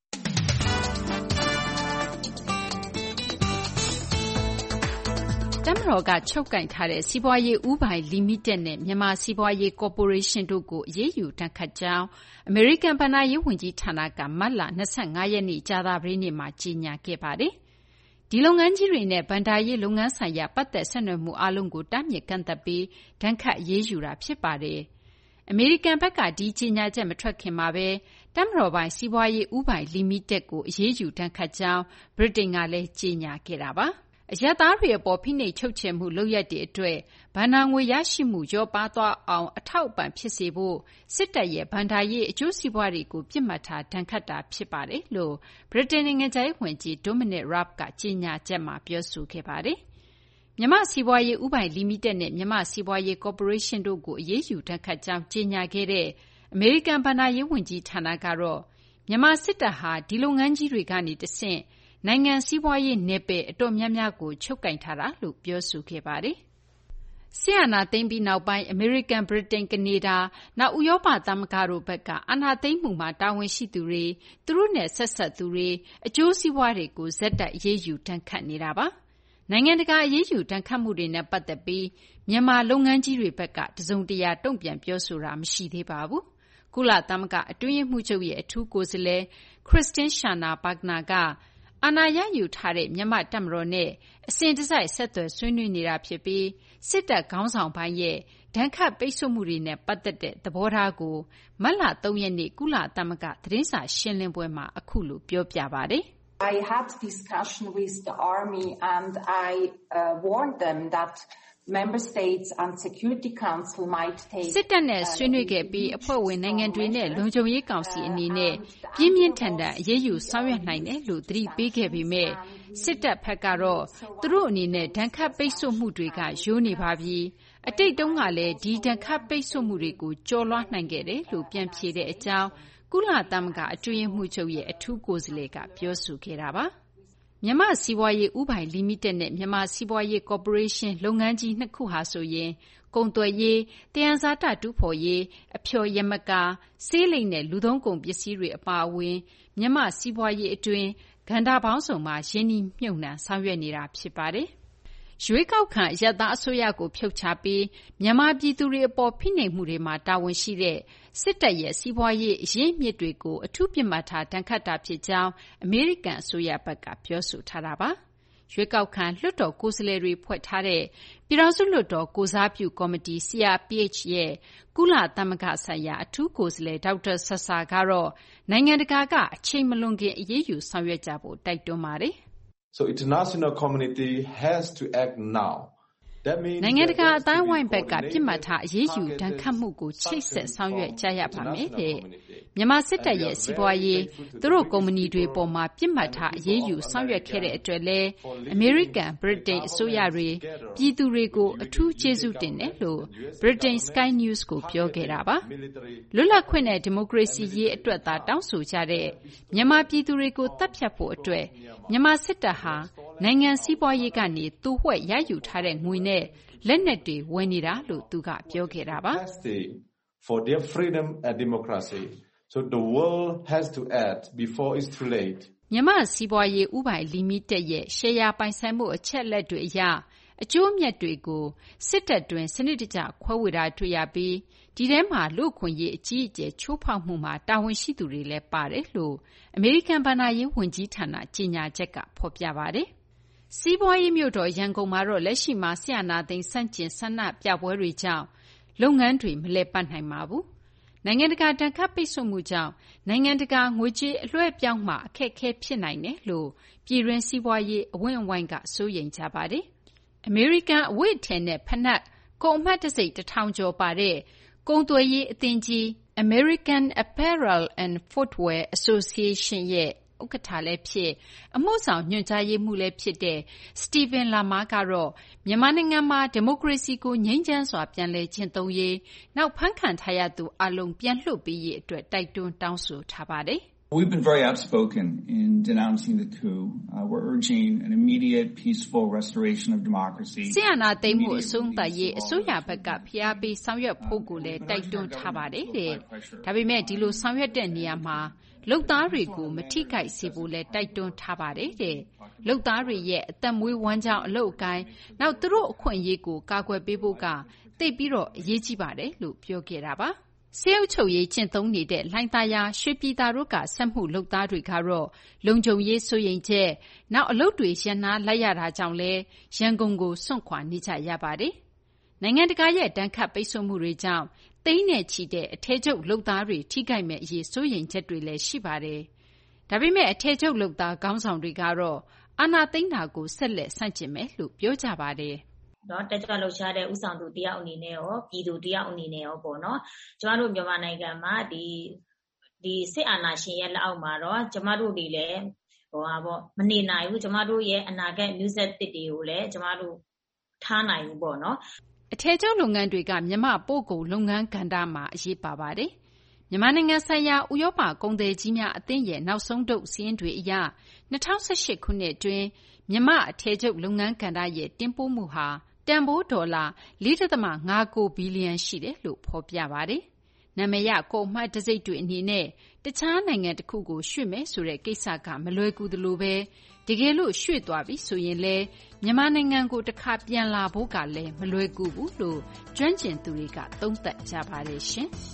တပ်မတော်ကချုပ်ကိုင်ထားတဲ့စီးပွားရေးဦးပိုင်လီမိတက်နဲ့မြန်မာစီးပွားရေးကော်ပိုရေးရှင်းတို့ကိုအရေးယူဒဏ်ခတ်ကြောင်းအမေရိကန်ဘဏ္ဍာရေးဝန်ကြီးဌာနကမတ်လ၂၅ရက်နေ့ကြာသပတေးနေ့မှာကြေညာခဲ့ပါတယ်။ဒီလုပ်ငန်းကြီးတွေနဲ့ဘဏ္ဍာရေးလုပ်ငန်းဆိုင်ရာပတ်သက်ဆက်နွယ်မှုအားလုံးကိုတားမြစ်ကန့်သတ်ပြီးဒဏ်ခတ်အရေးယူတာဖြစ်ပါတယ်။အမေရိကန်ဘက်ကဒီကြေညာချက်မထွက်ခင်မှာပဲတပ်မတော်ပိုင်စီးပွားရေးဦးပိုင်လီမိတက်ကိုအရေးယူဒဏ်ခတ်ကြောင်းဗြိတိန်ကလည်းကြေညာခဲ့တာပါ။အရပ်သားတွေအပေါ်ဖိနှိပ်ချုပ်ချယ်မှုလုပ်ရပ်တွေအတွက်ဘဏ္ဍာငွေရရှိမှုလျော့ပါးသွားအောင်အထောက်အပံ့ဖြစ်စေဖို့စစ်တပ်ရဲ့ဘဏ္ဍာရေးအကျိုးစီးပွားတွေကိုပစ်မှတ်ထားဒဏ်ခတ်တာဖြစ်ပါတယ်လို့ဗြိတိန်နိုင်ငံခြားရေးဝန်ကြီး Dominic Raab ကကြေညာချက်မှာပြောဆိုခဲ့ပါတယ်။မြန်မာစီးပွားရေးဦးပိုင်လီမိတက်နဲ့မြန်မာစီးပွားရေးကော်ပိုရေးရှင်းတို့ကိုအရေးယူဒဏ်ခတ်ကြောင်းကြေညာခဲ့တဲ့အမေရိကန်ဘဏ္ဍာရေးဝန်ကြီးဌာနကတော့မြန်မာစစ်တပ်ဟာဒီလုပ်ငန်းကြီးတွေကနေတဆင့်နိုင်ငံစီးပွားရေးနယ်ပယ်အတော်များများကိုချုပ်ကိုင်ထားတာလို့ပြောဆိုခဲ့ပါတယ်။စစ်အာဏာသိမ်းပြီးနောက်ပိုင်းအမေရိကန်၊ဗြိတိန်၊ကနေဒါနောက်ဥရောပသမဂ္ဂတို့ဘက်ကအာဏာသိမ်းမှုမှာတာဝန်ရှိသူတွေသူတို့နဲ့ဆက်စပ်သူတွေအကျိုးစီးပွားတွေကိုဆက်တိုက်အရေးယူဒဏ်ခတ်နေတာပါ။နိုင်ငံတကာအရေးယူဒဏ်ခတ်မှုတွေနဲ့ပတ်သက်ပြီးမြန်မာလုပ်ငန်းကြီးတွေဘက်ကတစုံတရာတုံ့ပြန်ပြောဆိုတာမရှိသေးပါဘူး။ကုလသမဂ္ဂအတွင်းရေးမှူးချုပ်ရဲ့အထူးကိုယ်စားလှယ် Christine Schraner Burgener ကအာဏာရယူထားတဲ့မြန်မာ့တပ်မတော်နဲ့အစဉ်တစိုက်ဆက်သွယ်ဆွေးနွေးနေတာဖြစ်ပြီးစစ်တပ်ခေါင်းဆောင်ပိုင်းရဲ့ဒဏ်ခတ်ပိတ်ဆို့မှုတွေနဲ့ပတ်သက်တဲ့သဘောထားကိုမတ်လ၃ရက်နေ့ကုလသမဂ္ဂသတင်းစာရှင်းလင်းပွဲမှာအခုလိုပြောပြပါတယ်။ I had discussion with the army and I uh, warned them that Member States and Security Council might take စစ်တပ်နဲ့ဆွေးနွေးခဲ့ပြီးအဖွဲ့ဝင်နိုင်ငံတွေနဲ့လုံခြုံရေးကောင်စီအနေနဲ့ပြင်းပြင်းထန်ထန်အရေးယူဆောင်ရွက်နိုင်တယ်လို့သတိပေးခဲ့ပေမဲ့စစ်တပ်ဘက်ကတော့သူတို့အနေနဲ့ဒဏ်ခတ်ပိတ်ဆို့မှုတွေကရိုးနေပါပြီအတိတ်တုန်းကလည်းဒီဒဏ်ခတ်ပိတ်ဆို့မှုတွေကိုကျော်လွှားနိုင်ခဲ့တယ်လို့ပြန်ဖြေတဲ့အကြောင်းကုလသမဂ္ဂအတွင်းရေးမှူးချုပ်ရဲ့အထူးကိုယ်စားလှယ်ကပြောဆိုခဲ့တာပါမြန်မာစီးပွားရေးဦးပိုင်လီမိတက်နဲ့မြန်မာစီးပွားရေးကော်ပိုရေးရှင်းလုပ်ငန်းကြီးနှစ်ခုဟာဆိုရင်ကုန်သွယ်ရေး၊သယံဇာတတူးဖော်ရေး၊အဖျော်ယမကာ၊ဆေးလိပ်နဲ့လူသုံးကုန်ပစ္စည်းတွေအပါအဝင်မြန်မာစီးပွားရေးအတွင်းကဏ္ဍပေါင်းစုံမှာရင်းနှီးမြှုပ်နှံဆောင်ရွက်နေတာဖြစ်ပါတယ်။ရွေးကောက်ခံအရပ်သားအစိုးရကိုဖြုတ်ချပြီးမြန်မာပြည်သူတွေအပေါ်ဖိနှိပ်မှုတွေမှာတာဝန်ရှိတဲ့စစ်တပ်ရဲ့စီးပွားရေးအရင်းအမြစ်တွေကိုအထူးပစ်မှတ်ထားဒဏ်ခတ်တာဖြစ်ကြောင်းအမေရိကန်အစိုးရဘက်ကပြောဆိုထားတာပါ။ရွေးကောက်ခံလွှတ်တော်ကိုယ်စားလှယ်တွေဖွဲ့ထားတဲ့ပြည်ထောင်စုလွှတ်တော်ကိုယ်စားပြုကော်မတီ C R P H ရဲ့ကုလသမဂ္ဂဆိုင်ရာအထူးကိုယ်စားလှယ်ဒေါက်တာဆာဆာကတော့နိုင်ငံတကာကအချိန်မလွန်ခင်အရေးယူဆောင်ရွက်ကြဖို့တိုက်တွန်းပါတယ်။ So international community has to act now. နိုင်ငံတကာအတိုင်းအဝိုင်းဘက်ကပြစ်မှတ်ထားအရေးယူဒဏ်ခတ်မှုကိုချိတ်ဆက်ဆောင်ရွက်ကြရပါမယ်တဲ့မြန်မာစစ်တပ်ရဲ့စီးပွားရေးသူတို့ကုမ္ပဏီတွေပေါ်မှာပြစ်မှတ်ထားအရေးယူဆောင်ရွက်ခဲ့တဲ့အတွက်လည်းအမေရိကန်ဗြိတိန်အစိုးရတွေပြည်သူတွေကိုအထူးကျေးဇူးတင်တယ်လို့ဗြိတိန် Sky News ကိုပြောခဲ့တာပါလွတ်လပ်ခွင့်နဲ့ဒီမိုကရေစီရေးအတွက်သာတောင်းဆိုကြတဲ့မြန်မာပြည်သူတွေကိုတပ်ဖြတ်ဖို့အတွက်မြန်မာစစ်တပ်ဟာနိုင်ငံစီးပွားရေးကနေသူ့ဝှက်ရယူထားတဲ့ငွေနဲ့လက်နက်တွေဝယ်နေတာလို့သူကပြောခဲ့တာပါ for their freedom and democracy so the world has to act before it's too late မြန်မာ့စီးပွားရေးဦးပိုင်လီမိတက်ရဲ့ရှယ်ယာပိုင်ဆိုင်မှုအချက်အလက်တွေအရအကျိုးအမြတ်တွေကိုစစ်တပ်တွင်းစနစ်တကျခွဲဝေတာတွေ့ရပြီးဒီထဲမှာလူ့အခွင့်အရေးအကြီးအကျယ်ချိုးဖောက်မှုမှာတာဝန်ရှိသူတွေလည်းပါတယ်လို့အမေရိကန်ဘဏ္ဍာရေးဝန်ကြီးဌာနကြေညာချက်ကဖော်ပြပါတယ်။စီးပွားရေးမြို့တော်ရန်ကုန်မှာတော့လက်ရှိမှာဆီယနာသိန်းစန့်ကျင်ဆန္ဒပြပွဲတွေကြောင့်လုပ်ငန်းတွေမလည်ပတ်နိုင်ပါဘူး။နိုင်ငံတကာတန်ခတ်ပိတ်ဆို့မှုကြောင့်နိုင်ငံတကာငွေကြေးအလွှဲပြောင်းမှာအခက်အခဲဖြစ်နိုင်တယ်လို့ပြည်တွင်းစီးပွားရေးအဝန်းအဝိုင်းကစိုးရိမ်ကြပါတယ်။အမေရိကန်အဝတ်အထည်နဲ့ဖနက်ကုန်အမှတ်တံဆိပ်တစ်ထောင်ကျော်ပါတဲ့ကုန်သွယ်ရေးအသင်းကြီး American Apparel and Footwear Association ရဲ့ဥက္ကဋ္ဌလည်းဖြစ်အမှုဆောင်ညွှန်ကြားရေးမှူးလည်းဖြစ်တဲ့ Stephen Lamar ကတော့မြန်မာနိုင်ငံမှာဒီမိုကရေစီကိုငြိမ်းချမ်းစွာပြန်လည်ကျင့်သုံးရေးနောက်ဖမ်းခံထားရသူအလုံးပြန်လွှတ်ပေးရေးအတွက်တိုက်တွန်းတောင်းဆိုထားပါတယ်။ We've been very outspoken in denouncing the coup. Uh, we're urging an immediate, peaceful restoration of democracy. ဆီယနာသိမ်းမှုအဆုံးသတ်ရေးအစိုးရဘက်ကဖိအားပေးဆောင်ရွက်ဖို့ကိုလည်းတိုက်တွန်းထားပါတယ်တဲ့။ဒါပေမဲ့ဒီလိုဆောင်ရွက်တဲ့နေရာမှာလုပ်သားတွေကိုမထိခိုက်စေဖို့လည်းတိုက်တွန်းထားပါတယ်တဲ့။လုပ်သားတွေရဲ့အသက်မွေးဝမ်းကြောင်းအလုပ်အကိုင်းနောက်သူတို့အခွင့်အရေးကိုကာကွယ်ပေးဖို့ကသိပြီးတော့အရေးကြီးပါတယ်လို့ပြောခဲ့တာပါ။ဆေးအုပ်ချုပ်ရေးကျင့်သုံးနေတဲ့လှိုင်သာယာရွှေပြည်သာတို့ကစက်မှုလုပ်သားတွေကတော့လုံခြုံရေးစိုးရိမ်ချက်နောက်အလုပ်တွေရန်နာလိုက်ရတာကြောင့်လဲရန်ကုန်ကိုစွန့်ခွာနေကြရပါတယ်။နိုင်ငံတကာရဲ့တန်ခတ်ပိတ်ဆို့မှုတွေကြောင့်သိန်းနဲ့ချီတဲ့အထည်ချုပ်လုပ်သားတွေထိခိုက်မဲ့အရေးစိုးရိမ်ချက်တွေလည်းရှိပါတယ်။ဒါပေမဲ့အထည်ချုပ်လုပ်သားခေါင်းဆောင်တွေကတော့အာဏာသိမ်းတာကိုဆက်လက်ဆန့်ကျင်မယ်လို့ပြောကြပါတယ်။နော်တက်ကြွလှုပ်ရှားတဲ့ဥဆောင်သူတယောက်အနေနဲ့ရောပြည်သူတယောက်အနေနဲ့ရောပေါ့နော်ကျမတို့မြန်မာနိုင်ငံမှာဒီဒီစစ်အာဏာရှင်ရဲ့လက်အောက်မှာတော့ကျမတို့တွေလည်းဟိုဟာပေါ့မနေနိုင်ဘူးကျမတို့ရဲ့အနာဂတ်မျိုးဆက်သစ်တွေကိုလည်းကျမတို့ထားနိုင်ဘူးပေါ့နော်အထည်ချုပ်လုပ်ငန်းတွေကမြန်မာပို့ကုန်လုပ်ငန်းကဏ္ဍမှာအရေးပါပါတယ်မြန်မာနိုင်ငံဆိုင်ရာဥရောပကုန်သည်ကြီးများအသင်းရဲ့နောက်ဆုံးထုတ်စာရင်းတွေအရ၂၀၁၈ခုနှစ်အတွင်းမြန်မာအထည်ချုပ်လုပ်ငန်းကဏ္ဍရဲ့တင်ပို့မှုဟာတန်ဖိုးဒေါ်လာ၄.၅၉ဘီလီယံရှိတယ်လို့ဖော်ပြပါတယ်။နာမည်ရကုန်အမှတ်တံဆိပ်တွေအနေနဲ့တခြားနိုင်ငံတစ်ခုကိုရွှေ့မယ်ဆိုတဲ့ကိစ္စကမလွယ်ကူသလိုပဲတကယ်လို့ရွှေ့သွားပြီဆိုရင်လည်းမြန်မာနိုင်ငံကိုတစ်ခါပြန်လာဖို့ကလည်းမလွယ်ကူဘူးလို့ကျွမ်းကျင်သူတွေကသုံးသပ်ကြပါတယ်ရှင်။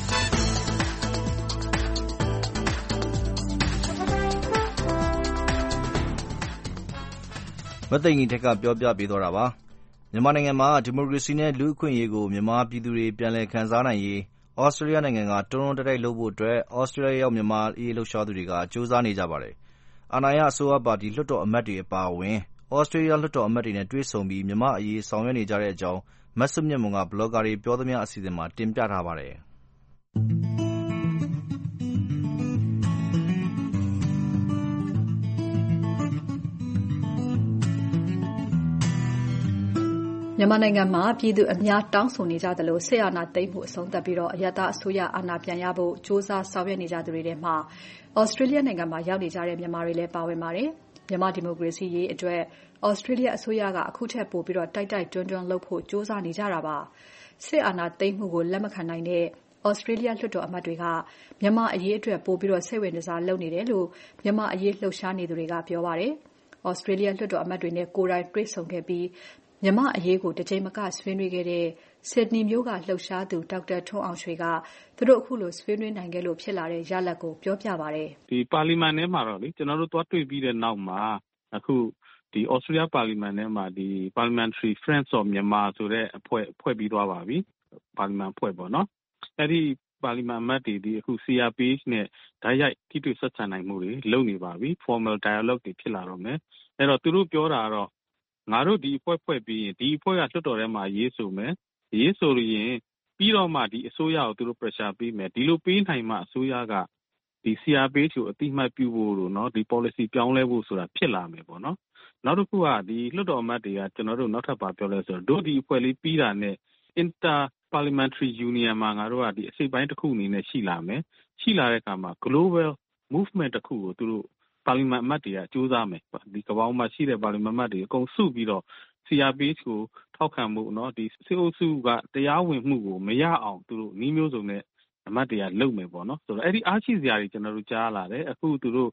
မသိင်္ဂီထက်ကပြောပြပေးသွားတာပါမြန်မာနိုင်ငံမှာဒီမိုကရေစီနဲ့လူ့အခွင့်အရေးကိုမြန်မာပြည်သူတွေပြန်လည်ခံစားနိုင်ရေးဩစတြေးလျနိုင်ငံကတွန်းတွန်းတိုက်တိုက်လုပ်ဖို့အတွက်ဩစတြေးလျရောက်မြန်မာအရေးလှုပ်ရှားသူတွေကကြိုးစားနေကြပါတယ်အာဏာရအစိုးရပါတီလွှတ်တော်အမတ်တွေအပါအဝင်ဩစတြေးလျလွှတ်တော်အမတ်တွေနဲ့တွေ့ဆုံပြီးမြန်မာအရေးဆောင်ရွက်နေကြတဲ့အကြောင်းမဆုမြတ်မွန်ကဘလော့ဂါတွေပြောသမျှအစီအစဉ်မှာတင်ပြထားပါတယ်မြန်မာနိုင်ငံမှာပြည်သူအများတောင်းဆိုနေကြသလိုစစ်အာဏာသိမ်းမှုအဆုံးသတ်ပြီးတော့အယက်သားအစိုးရအာဏာပြန်ရဖို့စ조사ဆောင်ရွက်နေကြသူတွေထဲမှာဩစတြေးလျနိုင်ငံမှာရောက်နေကြတဲ့မြန်မာတွေလည်းပါဝင်ပါတယ်။မြန်မာဒီမိုကရေစီရေးအတွက်ဩစတြေးလျအစိုးရကအခုထက်ပိုပြီးတော့တိုက်တိုက်တွန်းတွန်းလုပ်ဖို့စ조사နေကြတာပါ။စစ်အာဏာသိမ်းမှုကိုလက်မခံနိုင်တဲ့ဩစတြေးလျလွှတ်တော်အမတ်တွေကမြန်မာအရေးအတွက်ပိုပြီးတော့စိတ်ဝင်စားလုပ်နေတယ်လို့မြန်မာအရေးလှုပ်ရှားနေသူတွေကပြောပါတယ်။ဩစတြေးလျလွှတ်တော်အမတ်တွေနဲ့ကိုယ်တိုင်တွေ့ဆုံခဲ့ပြီးမြန်မာအရေးကိုတကြိမ်မကဆွေးနွေးခဲ့တဲ့ဆစ်ဒနီမြို့ကလှုပ်ရှားသူဒေါက်တာထွန်းအောင်ရွှေကသူတို့အခုလိုဆွေးနွေးနိုင်ခဲ့လို့ဖြစ်လာတဲ့ရလဒ်ကိုပြောပြပါတယ်။ဒီပါလီမန်ထဲမှာတော့လေကျွန်တော်တို့သွားတွေ့ပြီးတဲ့နောက်မှာအခုဒီ Australia Parliament ထဲမှာဒီ Parliamentary Friends of Myanmar ဆိုတဲ့အဖွဲ့ဖွဲ့ပြီးသွားပါပြီ။ပါလီမန်အဖွဲ့ပေါ့နော်။အဲဒီပါလီမန်အမတ်တွေဒီအခု C R P H နဲ့ဓာတ်ရိုက်ထိတွေ့ဆက်ဆံနိုင်မှုတွေလုပ်နေပါပြီ။ Formal dialogue တွေဖြစ်လာတော့မယ်။အဲ့တော့သူတို့ပြောတာကတော့ငါတို့ဒီအဖွဲ့ဖွဲ့ပြီးရင်ဒီအဖွဲ့ကလွှတ်တော်ထဲမှာရေးဆိုမယ်ရေးဆိုရင်ပြီးတော့မှဒီအစိုးရကိုသူတို့ pressure ပေးမယ်ဒီလိုပေးနိုင်မှအစိုးရကဒီ C R P H ကိုအတိအမှတ်ပြုဖို့လို့เนาะဒီ policy ပြောင်းလဲဖို့ဆိုတာဖြစ်လာမယ်ပေါ့နော်နောက်တစ်ခုကဒီလွှတ်တော်အမတ်တွေကကျွန်တော်တို့နောက်ထပ်ပါပြောလဲဆိုတော့တို့ဒီအဖွဲ့လေးပြီးတာနဲ့ inter parliamentary union မှာငါတို့ကဒီအစိပ်ပိုင်းတစ်ခုအနေနဲ့ရှိလာမယ်ရှိလာတဲ့အခါမှာ global movement တစ်ခုကိုသူတို့ပါလီမန်အမတ်တွေကစူးစမ်းမယ်ဒီကမ္ဘာမှာရှိတဲ့ပါလီမန်အမတ်တွေအကုန်စုပြီးတော့ C R P H ကိုထောက်ခံမှုเนาะဒီစစ်အုပ်စုကတရားဝင်မှုကိုမရအောင်သူတို့နှီးမျိုးစုံနဲ့အမတ်တွေကလုပ်မယ်ပေါ့နော်ဆိုတော့အဲ့ဒီအားရှိစရာတွေကျွန်တော်တို့ကြားလာတယ်အခုသူတို့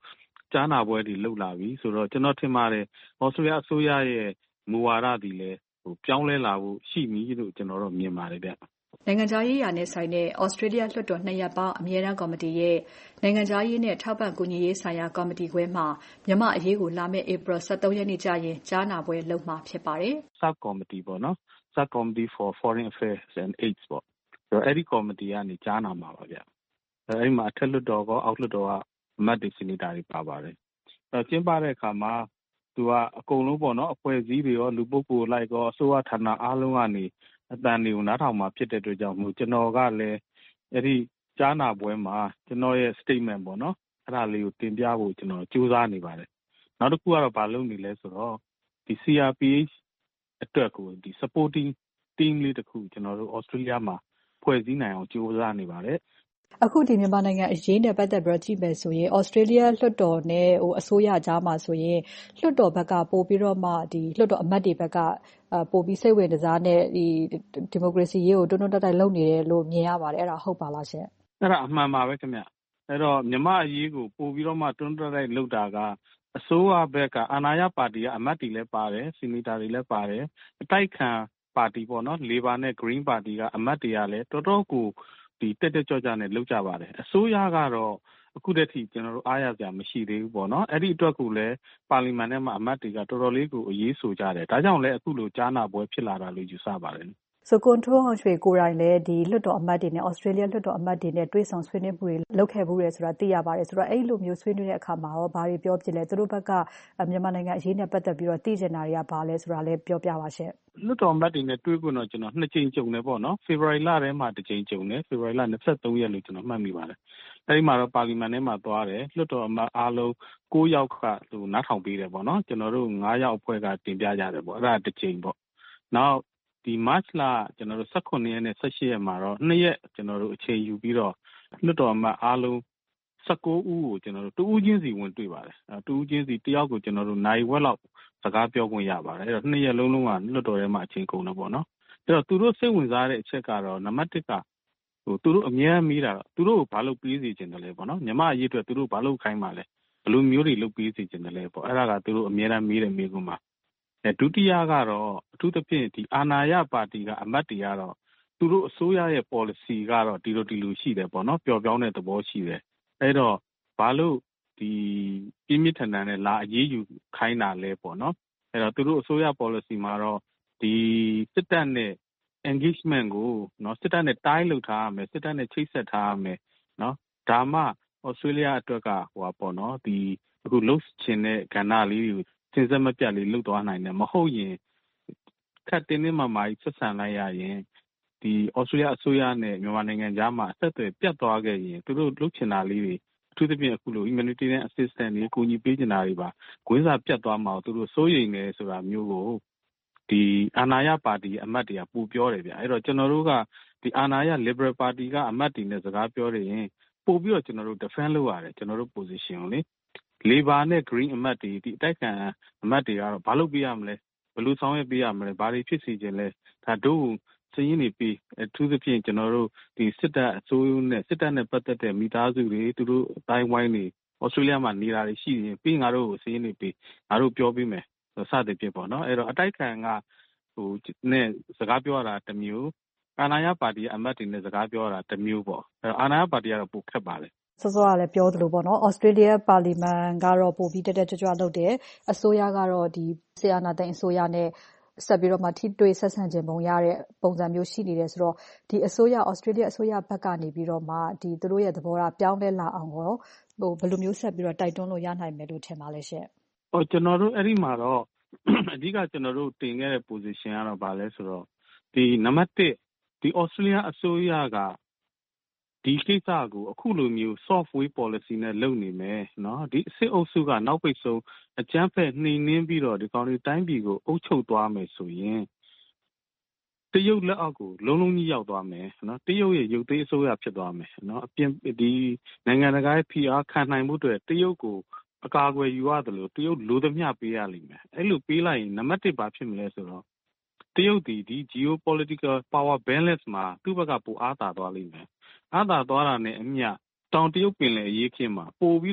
ကြားနာပွဲတွေလုပ်လာပြီဆိုတော့ကျွန်တော်ထင်ပါတယ်ဩစတြေးလျအစိုးရရဲ့မူဝါဒတွေလည်းဟိုပြောင်းလဲလာဖို့ရှိပြီလို့ကျွန်တော်တို့မြင်ပါတယ်ဗျနိုင်ငံခြားရေးရာနဲ့ဆိုင်တဲ့ Australia လွှတ်တော်နှစ်ရပ်ပေါင်းအမြဲတမ်းကော်မတီရဲ့နိုင်ငံခြားရေးနဲ့ထောက်ပံ့ကူညီရေးဆိုင်ရာကော်မတီခွဲမှာမြန်မာအရေးကိုလာမယ့် April ၁၃ ရက်နေ့ကျရင်ကြားနာပွဲလုပ်မှာဖြစ်ပါတယ်။ Sub Committee ပေါ့နော် Sub Committee for Foreign Affairs and AIDS ပေါ့အဲ့ဒီကော်မတီကနေကြားနာမှာပါဗျအဲ့ဒီမှာအထက်လွှတ်တော်ကောအောက်လွှတ်တော်ကအမတ်တွေစီနီတာတွေပါပါတယ်အဲ့ကျင်းပတဲ့အခါမှာသူကအကုန်လုံးပေါ့နော်အဖွဲ့အစည်းတွေရောလူပုဂ္ဂိုလ်လိုက်ရောအစိုးရဌာနအားလုံးကနေအတန်တွေကိုနားထောင်မှာဖြစ်တဲ့အတွက်ကြောင့်မို့ကျွန်တော်ကလည်းအဲ့ဒီကြားနာပွဲမှာကျွန်တော်ရဲ့ statement ပေါ့နော်အဲ့ဒါလေးကိုတင်ပြဖို့ကျွန်တော်ကြိုးစားနေပါတယ်နောက်တစ်ခုကတော့ဘာလုပ်နေလဲဆိုတော့ဒီ C R P H အတွက်ကိုဒီ supporting team လေးတစ်ခုကျွန်တော်တို့ Australia မှာဖွဲ့စည်းနိုင်အောင်ကြိုးစားနေပါတယ်အခုဒီမြန်မာနိုင်ငံအရေးနဲ့ပတ်သက်ပြီးတော့ကြည့်မယ်ဆိုရင် Australia လွှတ်တော်နဲ့ဟိုအစိုးရကြားမှာဆိုရင်လွှတ်တော်ဘက်ကပို့ပြီးတော့မှဒီလွှတ်တော်အမတ်တွေဘက်ကပို့ပြီးစိတ်ဝင်စားနဲ့ဒီဒီမိုကရေစီရေးကိုတွန်းတွန်းတိုက်တိုက်လုပ်နေတယ်လို့မြင်ရပါတယ်အဲ့ဒါဟုတ်ပါလားရှင်အဲ့ဒါအမှန်ပါပဲခင်ဗျအဲ့တော့မြန်မာအရေးကိုပို့ပြီးတော့မှတွန်းတွန်းတိုက်တိုက်လုပ်တာကအစိုးရဘက်ကအာဏာရပါတီကအမတ်တွေလည်းပါတယ်စီနီတာတွေလည်းပါတယ်အတိုက်ခံပါတီပေါ့နော် Labor နဲ့ Green ပါတီကအမတ်တွေကလည်းတော်တော်ကိုဒီတက်တက်ကြွကြွနဲ့လုပ်ကြပါတယ်အစိုးရကတော့အခုတည်းထိကျွန်တော်တို့အားရစရာမရှိသေးဘူးပေါ့နော်အဲ့ဒီအတွက်ကိုလည်းပါလီမန်ထဲမှာအမတ်တွေကတော်တော်လေးကိုအရေးဆိုကြတယ်ဒါကြောင့်လည်းအခုလိုကြားနာပွဲဖြစ်လာတာလို့ယူဆပါတယ်ဆိုကွန်ထရိုးအောင်ရွှေကိုယ်တိုင်လည်းဒီလွှတ်တော်အမတ်တွေနဲ့ Australia လွှတ်တော်အမတ်တွေနဲ့တွေ့ဆုံဆွေးနွေးမှုတွေလုပ်ခဲ့မှုတွေဆိုတာသိရပါတယ်ဆိုတော့အဲ့လိုမျိုးဆွေးနွေးတဲ့အခါမှာရောဘာတွေပြောပြလဲသူတို့ဘက်ကမြန်မာနိုင်ငံအရေးနဲ့ပတ်သက်ပြီးတော့သိချင်တာတွေကဘာလဲဆိုတာလည်းပြောပြပါရှင့်လွှတ်တော်အမတ်တွေနဲ့တွေ့ခွင့်တော့ကျွန်တော်နှစ်ကြိမ်ကြုံတယ်ပေါ့နော် February လထဲမှာတစ်ကြိမ်ကြုံတယ် February လ၂၃ရက်လို့ကျွန်တော်မှတ်မိပါတယ်အဲ့ဒီမှာတော့ပါလီမန်ထဲမှာသွားတယ်လွှတ်တော်အမတ်အားလုံး၉ယောက်ကသူနားထောင်ပေးတယ်ပေါ့နော်ကျွန်တော်တို့၅ယောက်အဖွဲ့ကတင်ပြကြတယ်ပေါ့အဲ့ဒါတစ်ကြိမ်ပေါ့နောက်ဒီ March လကျွန်တော်တို့၁၇ရက်နဲ့၁၈ရက်မှာတော့နှစ်ရက်ကျွန်တော်တို့အချိန်ယူပြီးတော့လွှတ်တော်အမတ်အားလုံး၁၉ဦးကိုကျွန်တော်တို့တဦးချင်းစီဝင်တွေ့ပါတယ်အဲတဦးချင်းစီတယောက်ကိုကျွန်တော်တို့နိုင်ဝက်လောက်စကားပြောခွင့်ရပါတယ်အဲ့တော့နှစ်ရက်လုံးလုံးကလွှတ်တော်ထဲမှာအချိန်ကုန်တယ်ပေါ့နော်အဲ့တော့သူတို့စိတ်ဝင်စားတဲ့အချက်ကတော့နံပါတ်၁ကဟိုသူတို့အများမေးတာသူတို့ကိုဘာလို့ပြေးစီချင်တယ်လဲပေါ့နော်ညီမအရေးအတွက်သူတို့ဘာလို့ခိုင်းပါလဲဘယ်လိုမျိုးတွေလုပ်ပြေးစီချင်တယ်လဲပေါ့အဲ့ဒါကသူတို့အများအားမေးတယ်မေးခွန်းမှာအဲဒုတိယကတော့အထူးသဖြင့်ဒီအာဏာရပါတီကအမတ်တွေကတော့သူတို့အစိုးရရဲ့ policy ကတော့ဒီလိုဒီလိုရှိတယ်ပေါ့နော်ပျော်ပြောင်းတဲ့သဘောရှိတယ်အဲ့တော့ဘာလို့ဒီပြင်းပြထန်ထန်နဲ့လာအရေးယူခိုင်းတာလဲပေါ့နော်အဲ့တော့သူတို့အစိုးရ policy မှာတော့ဒီစစ်တပ်နဲ့ engagement ကိုเนาะစစ်တပ်နဲ့တိုင်းလုပ်ထားရမယ်စစ်တပ်နဲ့ချိတ်ဆက်ထားရမယ်เนาะဒါမှ Australia အတွက်ကဟိုပါပေါ့เนาะဒီအခုလှုပ်ချင်တဲ့ကဏ္ဍလေးကိုစင်စက်မပြတ်လေးလှုပ်သွားနိုင်တယ်မဟုတ်ရင်ခက်တင်းတင်းမာမာကြီးဆက်ဆံလိုက်ရရင်ဒီ Australia အစိုးရနဲ့မြန်မာနိုင်ငံကြားမှာအဆက်အသွယ်ပြတ်သွားခဲ့ရင်သူတို့လှုပ်ချင်တာလေးတွေအထူးသဖြင့်အခုလို humanitarian assistance တွေကူညီပေးချင်တာတွေပါကွင်းစာပြတ်သွားမှာသူတို့စိုးရိမ်နေဆိုတာမျိုးကိုဒီအာဏာရပါတီအမတ်တွေကပူပြောတယ်ဗျအဲ့တော့ကျွန်တော်တို့ကဒီအာဏာရ Liberal Party ကအမတ်တွေနဲ့စကားပြောနေရင်ပို့ပြီးတော့ကျွန်တော်တို့ defend လုပ်ရတယ်ကျွန်တော်တို့ position ကိုလေ Labor နဲ့ Green အမတ်တွေဒီအတိုက်ခံအမတ်တွေကတော့ဘာလုပ်ပေးရမလဲဘယ်လိုဆောင်ရွက်ပေးရမလဲဘာတွေဖြစ်စီခြင်းလဲဒါတို့စည်ရင်းနေပြီးအထူးသဖြင့်ကျွန်တော်တို့ဒီစစ်တပ်အစိုးရနဲ့စစ်တပ်နဲ့ပတ်သက်တဲ့မိသားစုတွေသူတို့အတိုင်းဝိုင်းတွေဩစတြေးလျမှာနေတာတွေရှိရင်ပြီးငါတို့ကိုစည်ရင်းနေပြီးငါတို့ပြောပေးမယ်စသဖြင့်ပေါ့နော်အဲ့တော့အတိုက်ခံကဟိုနဲ့စကားပြောရတာတစ်မျိုးအာဏာရပါတီအမတ်တွေနဲ့စကားပြောရတာတစ်မျိုးပေါ့အဲ့တော့အာဏာရပါတီကတော့ပိုခက်ပါလေစောစောကလည်းပြောသလိုပေါ့နော် Australia Parliament ကတော့ပိုပြီးတက်တက်ကြွကြွလုပ်တယ်အစိုးရကတော့ဒီဆီအာနာသိန်းအစိုးရနဲ့ဆက်ပြီးတော့မှထိတွေ့ဆက်ဆံခြင်းပုံရတဲ့ပုံစံမျိုးရှိနေတယ်ဆိုတော့ဒီအစိုးရ Australia အစိုးရဘက်ကနေပြီးတော့မှဒီသူတို့ရဲ့သဘောထားပြောင်းလဲလာအောင်ရောဟိုဘယ်လိုမျိုးဆက်ပြီးတော့တိုက်တွန်းလို့ရနိုင်မယ်လို့ထင်ပါလဲရှင့်ဟိုကျွန်တော်တို့အဲ့ဒီမှာတော့အဓိကကျွန်တော်တို့တင်ခဲ့တဲ့ position ကတော့ဗာလဲဆိုတော့ဒီနံပါတ်၁ဒီ Australia အစိုးရကဒီကိစ္စကိုအခုလိုမျိုး software policy နဲ့လုပ်နေမယ်เนาะဒီစစ်အုပ်စုကနောက်ပိတ်ဆုံးအကြမ်းဖက်နှိမ်နင်းပြီးတော့ဒီကောင်တွေတိုင်းပြည်ကိုအုပ်ချုပ်သွားမယ်ဆိုရင်တရုတ်လက်အောက်ကိုလုံးလုံးကြီးရောက်သွားမယ်เนาะတရုတ်ရဲ့ရုပ်သေးအစိုးရဖြစ်သွားမယ်เนาะအပြင်ဒီနိုင်ငံတကာရဲ့ဖိအားခံနိုင်မှုတွေတရုတ်ကိုအကာအကွယ်ယူရတယ်လို့တရုတ်လိုသမျှပေးရလိမ့်မယ်အဲ့လိုပေးလိုက်ရင်နံပါတ်၁ဘာဖြစ်မလဲဆိုတော့တရုတ်ဒီဒီ geopolitical power balance မှာသူ့ဘက်ကပိုအားသာသွားလိမ့်မယ်အားသာသွားတာနဲ့အမျှတောင်တရုတ်ပင်လယ်အရေးခင်းမှာပို့ပြီးတော့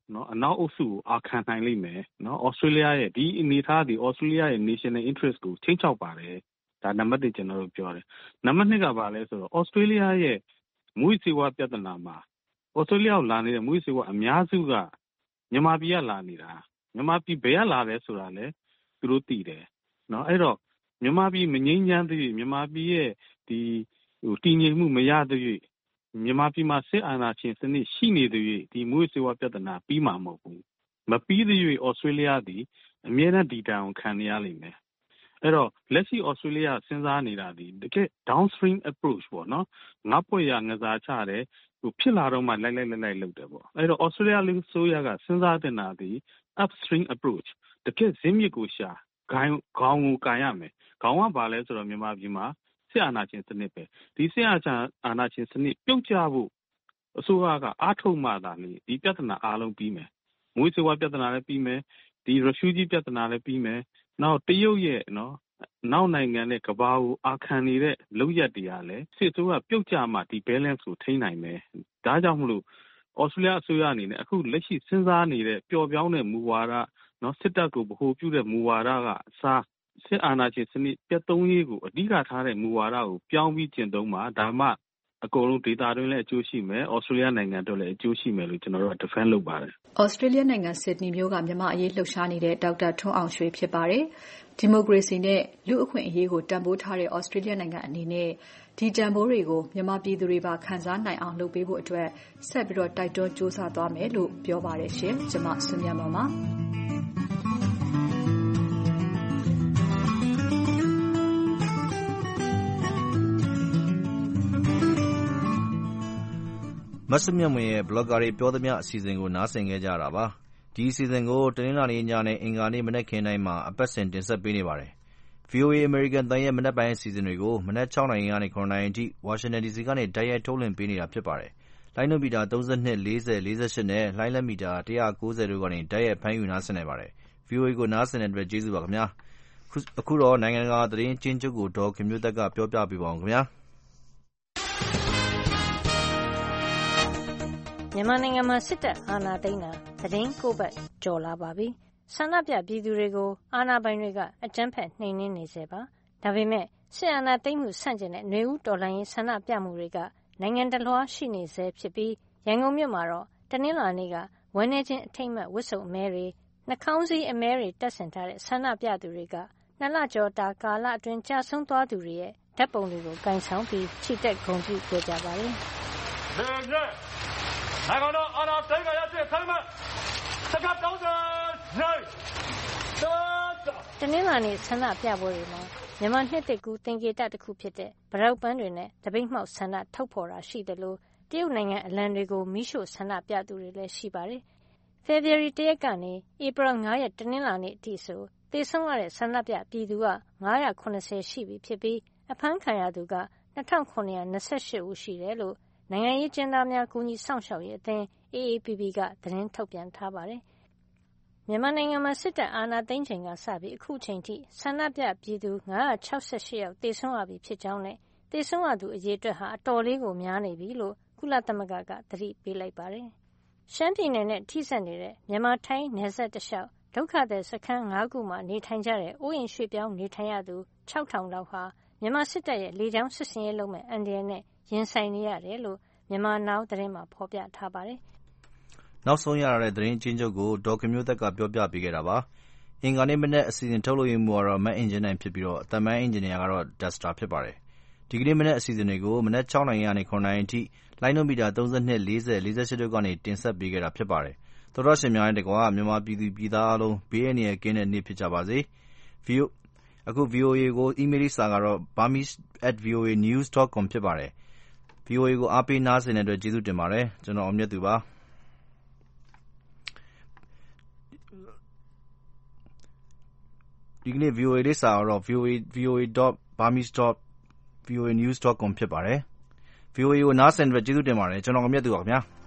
နော်အနောက်အုပ်စုကိုအာခံနိုင်လိမ့်မယ်နော်ဩစတြေးလျရဲ့ဒီအနေအထားဒီဩစတြေးလျရဲ့ national interest ကိုချိန်ချောက်ပါတယ်ဒါနံပါတ်တစ်ကျွန်တော်တို့ပြောတယ်နံပါတ်နှစ်ကဘာလဲဆိုတော့ဩစတြေးလျရဲ့မူဝစေဝါပြဿနာမှာဩစတြေးလျကိုလာနေတဲ့မူဝစေဝါအများစုကမြန်မာပြည်ကလာနေတာမြန်မာပြည်ဘယ်ကလာလဲဆိုတာလဲသူတို့သိတယ်နော်အဲ့တော့မြန်မာပြည်မငြိမ်းချမ်းသေးမြန်မာပြည်ရဲ့ဒီဟိုတည်ငြိမ်မှုမရသေးမြန်မာပြည်မှာစစ်အာဏာရှင်စနစ်ရှိနေသေးဒီမူဝစေဝါပြဿနာပြီးမှာမဟုတ်ဘူးမပြီးသေး၍ဩစတြေးလျသည်အမြဲတမ်းဒီတန်ကိုခံရလိမ့်မယ်အဲ့တော့လက်ရှိဩစတြေးလျစဉ်းစားနေတာဒီတကယ် downstream approach ပေါ့နော်ငါ့ပွက်ရငစားချတယ်ဟိုဖြစ်လာတော့မှလိုက်လိုက်လိုက်လိုက်လုပ်တယ်ပေါ့အဲ့တော့ဩစတြေးလျလူဆိုရကစဉ်းစားတင်တာဒီ upstream approach တကယ်ဇင်းမြစ်ကိုရှာခေါင်းခေါင်းကိုကန်ရမယ်ခေါင်းကဘာလဲဆိုတော့မြန်မာပြည်မှာစစ်အာဏာရှင်စနစ်ပဲဒီစစ်အာဏာရှင်စနစ်ပြုတ်ကျဖို့အစိုးရကအားထုတ်မှသာလေဒီပြဿနာအားလုံးပြီးမယ်မွေးစေဝါပြဿနာလည်းပြီးမယ်ဒီ refugee ပြဿနာလည်းပြီးမယ်နောက်တရုတ်ရဲ့နော်နောက်နိုင်ငံနဲ့ကမ္ဘာကိုအာခံနေတဲ့လုပ်ရက်တွေကလည်းစစ်အစိုးရပြုတ်ကျမှဒီ balance ကိုထိန်းနိုင်မယ်ဒါကြောင့်မလို့ဩစတြေးလျအစိုးရအနေနဲ့အခုလက်ရှိစဉ်းစားနေတဲ့ပျော်ပြောင်းတဲ့မူဝါဒနော်စစ်တပ်ကိုဗဟိုပြုတဲ့မူဝါဒကအစားစစ်အာဏာရှင်စနစ်ပြတ်သုံးရေးကိုအဓိကထားတဲ့မူဝါဒကိုပြောင်းပြီးကျင့်သုံးမှာဒါမှအကုန်လုံးဒေတာတွင်းလည်းအကျိုးရှိမယ်ဩစတြေးလျနိုင်ငံတို့လည်းအကျိုးရှိမယ်လို့ကျွန်တော်တို့ defend လုပ်ပါတယ်ဩစတြေးလျနိုင်ငံဆစ်ဒနီမြို့ကမြန်မာအရေးလှုပ်ရှားနေတဲ့ဒေါက်တာထွန်းအောင်ရွှေဖြစ်ပါတယ်ဒီမိုကရေစီနဲ့လူ့အခွင့်အရေးကိုတန်ဖိုးထားတဲ့ဩစတြေးလျနိုင်ငံအနေနဲ့ဒီတန်ဖိုးတွေကိုမြန်မာပြည်သူတွေပါခံစားနိုင်အောင်လုပ်ပေးဖို့အတွက်ဆက်ပြီးတော့တိုက်တွန်းစူးစမ်းသွားမယ်လို့ပြောပါတယ်ရှင်ကျွန်မဆွေမြတ်မောင်ပါမတ်စမြတ်မွေရဲ့ blogger တွေပြောသမျှအစီအစဉ်ကိုနားဆင်ခဲ့ကြတာပါဒီအစီအစဉ်ကိုတနင်္လာနေ့ညနဲ့အင်္ဂါနေ့မနက်ခင်းတိုင်းမှာအပတ်စဉ်တင်ဆက်ပေးနေပါတယ် ဗွီအိုအေ American တန်ရဲ့မနက်ပိုင်းအစီအစဉ်တွေကိုမနက်၆နာရီကနေ၇နာရီအထိဝါရှင်တန်ဒီစီကနေတိုက်ရိုက်ထုတ်လွှင့်ပေးနေတာဖြစ်ပါတယ်လိုင်းနိုမီတာ၃၂ ၄၀ ၄၈နဲ့လိုင်းလက်မီတာ၁၉၀တို့ကနေတိုက်ရိုက်ဖမ်းယူနားဆင်နိုင်ပါတယ် ဗွီအိုအေ ကိုနားဆင်တဲ့အတွက်ကျေးဇူးပါခင်ဗျာအခုတော့နိုင်ငံတကာသတင်းကျဉ်းချုပ်ကိုဒေါ်ခင်မျိုးသက်ကပြောပြပေးပါအောင်ခင်ဗျာမြန်မာနိုင်ငံမှာစစ်တပ်အာဏာသိမ်းတာသတင်းကိုပတ်ကျော်လာပါပြီ။ဆန္ဒပြပြည်သူတွေကိုအာဏာပိုင်တွေကအကြမ်းဖက်နှိမ်နင်းနေစေပါ။ဒါပေမဲ့စစ်အာဏာသိမ်းမှုဆန့်ကျင်တဲ့ຫນွေဦးတော်လှန်ရေးဆန္ဒပြမှုတွေကနိုင်ငံတလွှားရှိနေစေဖြစ်ပြီးရန်ကုန်မြို့မှာတော့တနင်္လာနေ့ကဝန်းနေချင်းအထိတ်မှတ်ဝတ်စုံအမဲတွေနှာခေါင်းစည်းအမဲတွေတပ်ဆင်ထားတဲ့ဆန္ဒပြသူတွေကနှစ်လကျော်တာကာလအတွင်းကြာဆုံးသွားသူတွေရဲ့ဓာတ်ပုံတွေကိုကင်ဆောင်ပြီးချီတက်ဂုဏ်ပြုခဲ့ကြပါတယ်။နိုင်ငံတော်အာဏာသိမ်းခံရတဲ့ဆန္ဒပြစကားတောင်းတဲ့နိုင်တနင်္လာနေ့ဆန္ဒပြပွဲတွေမှာမြန်မာနှစ်တကူသင်္ကေတတစ်ခုဖြစ်တဲ့ဗရောက်ပန်းတွေနဲ့တပိတ်မှောက်ဆန္ဒထုတ်ဖော်တာရှိတယ်လို့တရုတ်နိုင်ငံအလံတွေကိုမိရှို့ဆန္ဒပြသူတွေလည်းရှိပါတယ်။ ဖေဖော်ဝါရီလတစ်ရက်ကနေဧပြီလ၅ရက်တနင်္လာနေ့အထိဆိုသေဆုံးရတဲ့ဆန္ဒပြပြည်သူက၅၇၀ရှိပြီဖြစ်ပြီးအဖမ်းခံရသူက၂၇၂၈ဦးရှိတယ်လို့နိုင်ငံရေးကျင်းသားများကူညီဆောင်ရှောက်ရေးအသင်း အေအေပီပီ ကသတင်းထုတ်ပြန်ထားပါတယ်။မြန်မာနိုင်ငံမှာစစ်တပ်အာဏာသိမ်းချိန်ကစပြီးအခုချိန်ထိဆန္ဒပြပြည်သူ၅၆၈ယောက်သေဆုံးရပြီဖြစ်ကြောင်းနဲ့သေဆုံးရသူအရေအတွက်ဟာအတော်လေးကိုများနေပြီလို့ကုလသမဂ္ဂကသတိပေးလိုက်ပါတယ်။ရှမ်းပြည်နယ်နဲ့ထိစပ်နေတဲ့မြန်မာထိုင်းနယ်စပ်တလျှောက်ဒုက္ခသည်စခန်း၅ခုမှာနေထိုင်ကြတဲ့အိုးအိမ်ရွှေ့ပြောင်းနေထိုင်ရသူ၆ထောင်လောက်ဟာမြန်မာစစ်တပ်ရဲ့လေကြောင်းစစ်ဆင်ရေးလုပ်မဲ့အန္တရာယ်နဲ့ရင်ဆိုင်နေရတယ်လို့မြန်မာနောင်သတင်းမှာဖော်ပြထားပါတယ်။နောက်ဆုံးရတဲ့သတင်းချင်းချုပ်ကိုဒေါ်ခင်မျိုးသက်ကပြောပြပေးခဲ့တာပါ။အင်္ဂါနေ့မနေ့အစီအစဉ်ထုတ်လို့ရမှုကတော့မတ်အင်ဂျင်နိုင်ဖြစ်ပြီးတော့အတမန်အင်ဂျင်နီယာကတော့ဒက်စတာဖြစ်ပါတယ်။ဒီကနေ့မနေ့အစီအစဉ်တွေကိုမနေ့၆နာရီကနေ၇နာရီအထိလိုင်းနိုမီတာ၃၂ ၄၀ ၄၈တို့ကနေတင်ဆက်ပေးခဲ့တာဖြစ်ပါတယ်။သောရရှင်များတဲ့ကွာမြန်မာပြည်သူပြည်သားအလုံးဘေးအန္တရာယ်ကင်းတဲ့နေ့ဖြစ်ကြပါစေ။ ဗီအိုအခု ဗွီအိုအေ ကိုအီးမေးလ်စာကတော့ burmese at voa news dot com ဖြစ်ပါတယ်။ ဗွီအိုအေ ကိုအားပေးနားဆင်တဲ့အတွက်ကျေးဇူးတင်ပါတယ်။ကျွန်တော်အောင်မြတ်သူပါ။ဒီကနေ့ ဗွီအိုအေ လေးစာကတော့ voa dot burmese dot voa news dot com ဖြစ်ပါတယ်။ ဗွီအိုအေ ကိုနားဆင်တဲ့အတွက်ကျေးဇူးတင်ပါတယ်။ကျွန်တော်အောင်မြတ်သူပါခင်ဗျာ။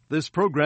This program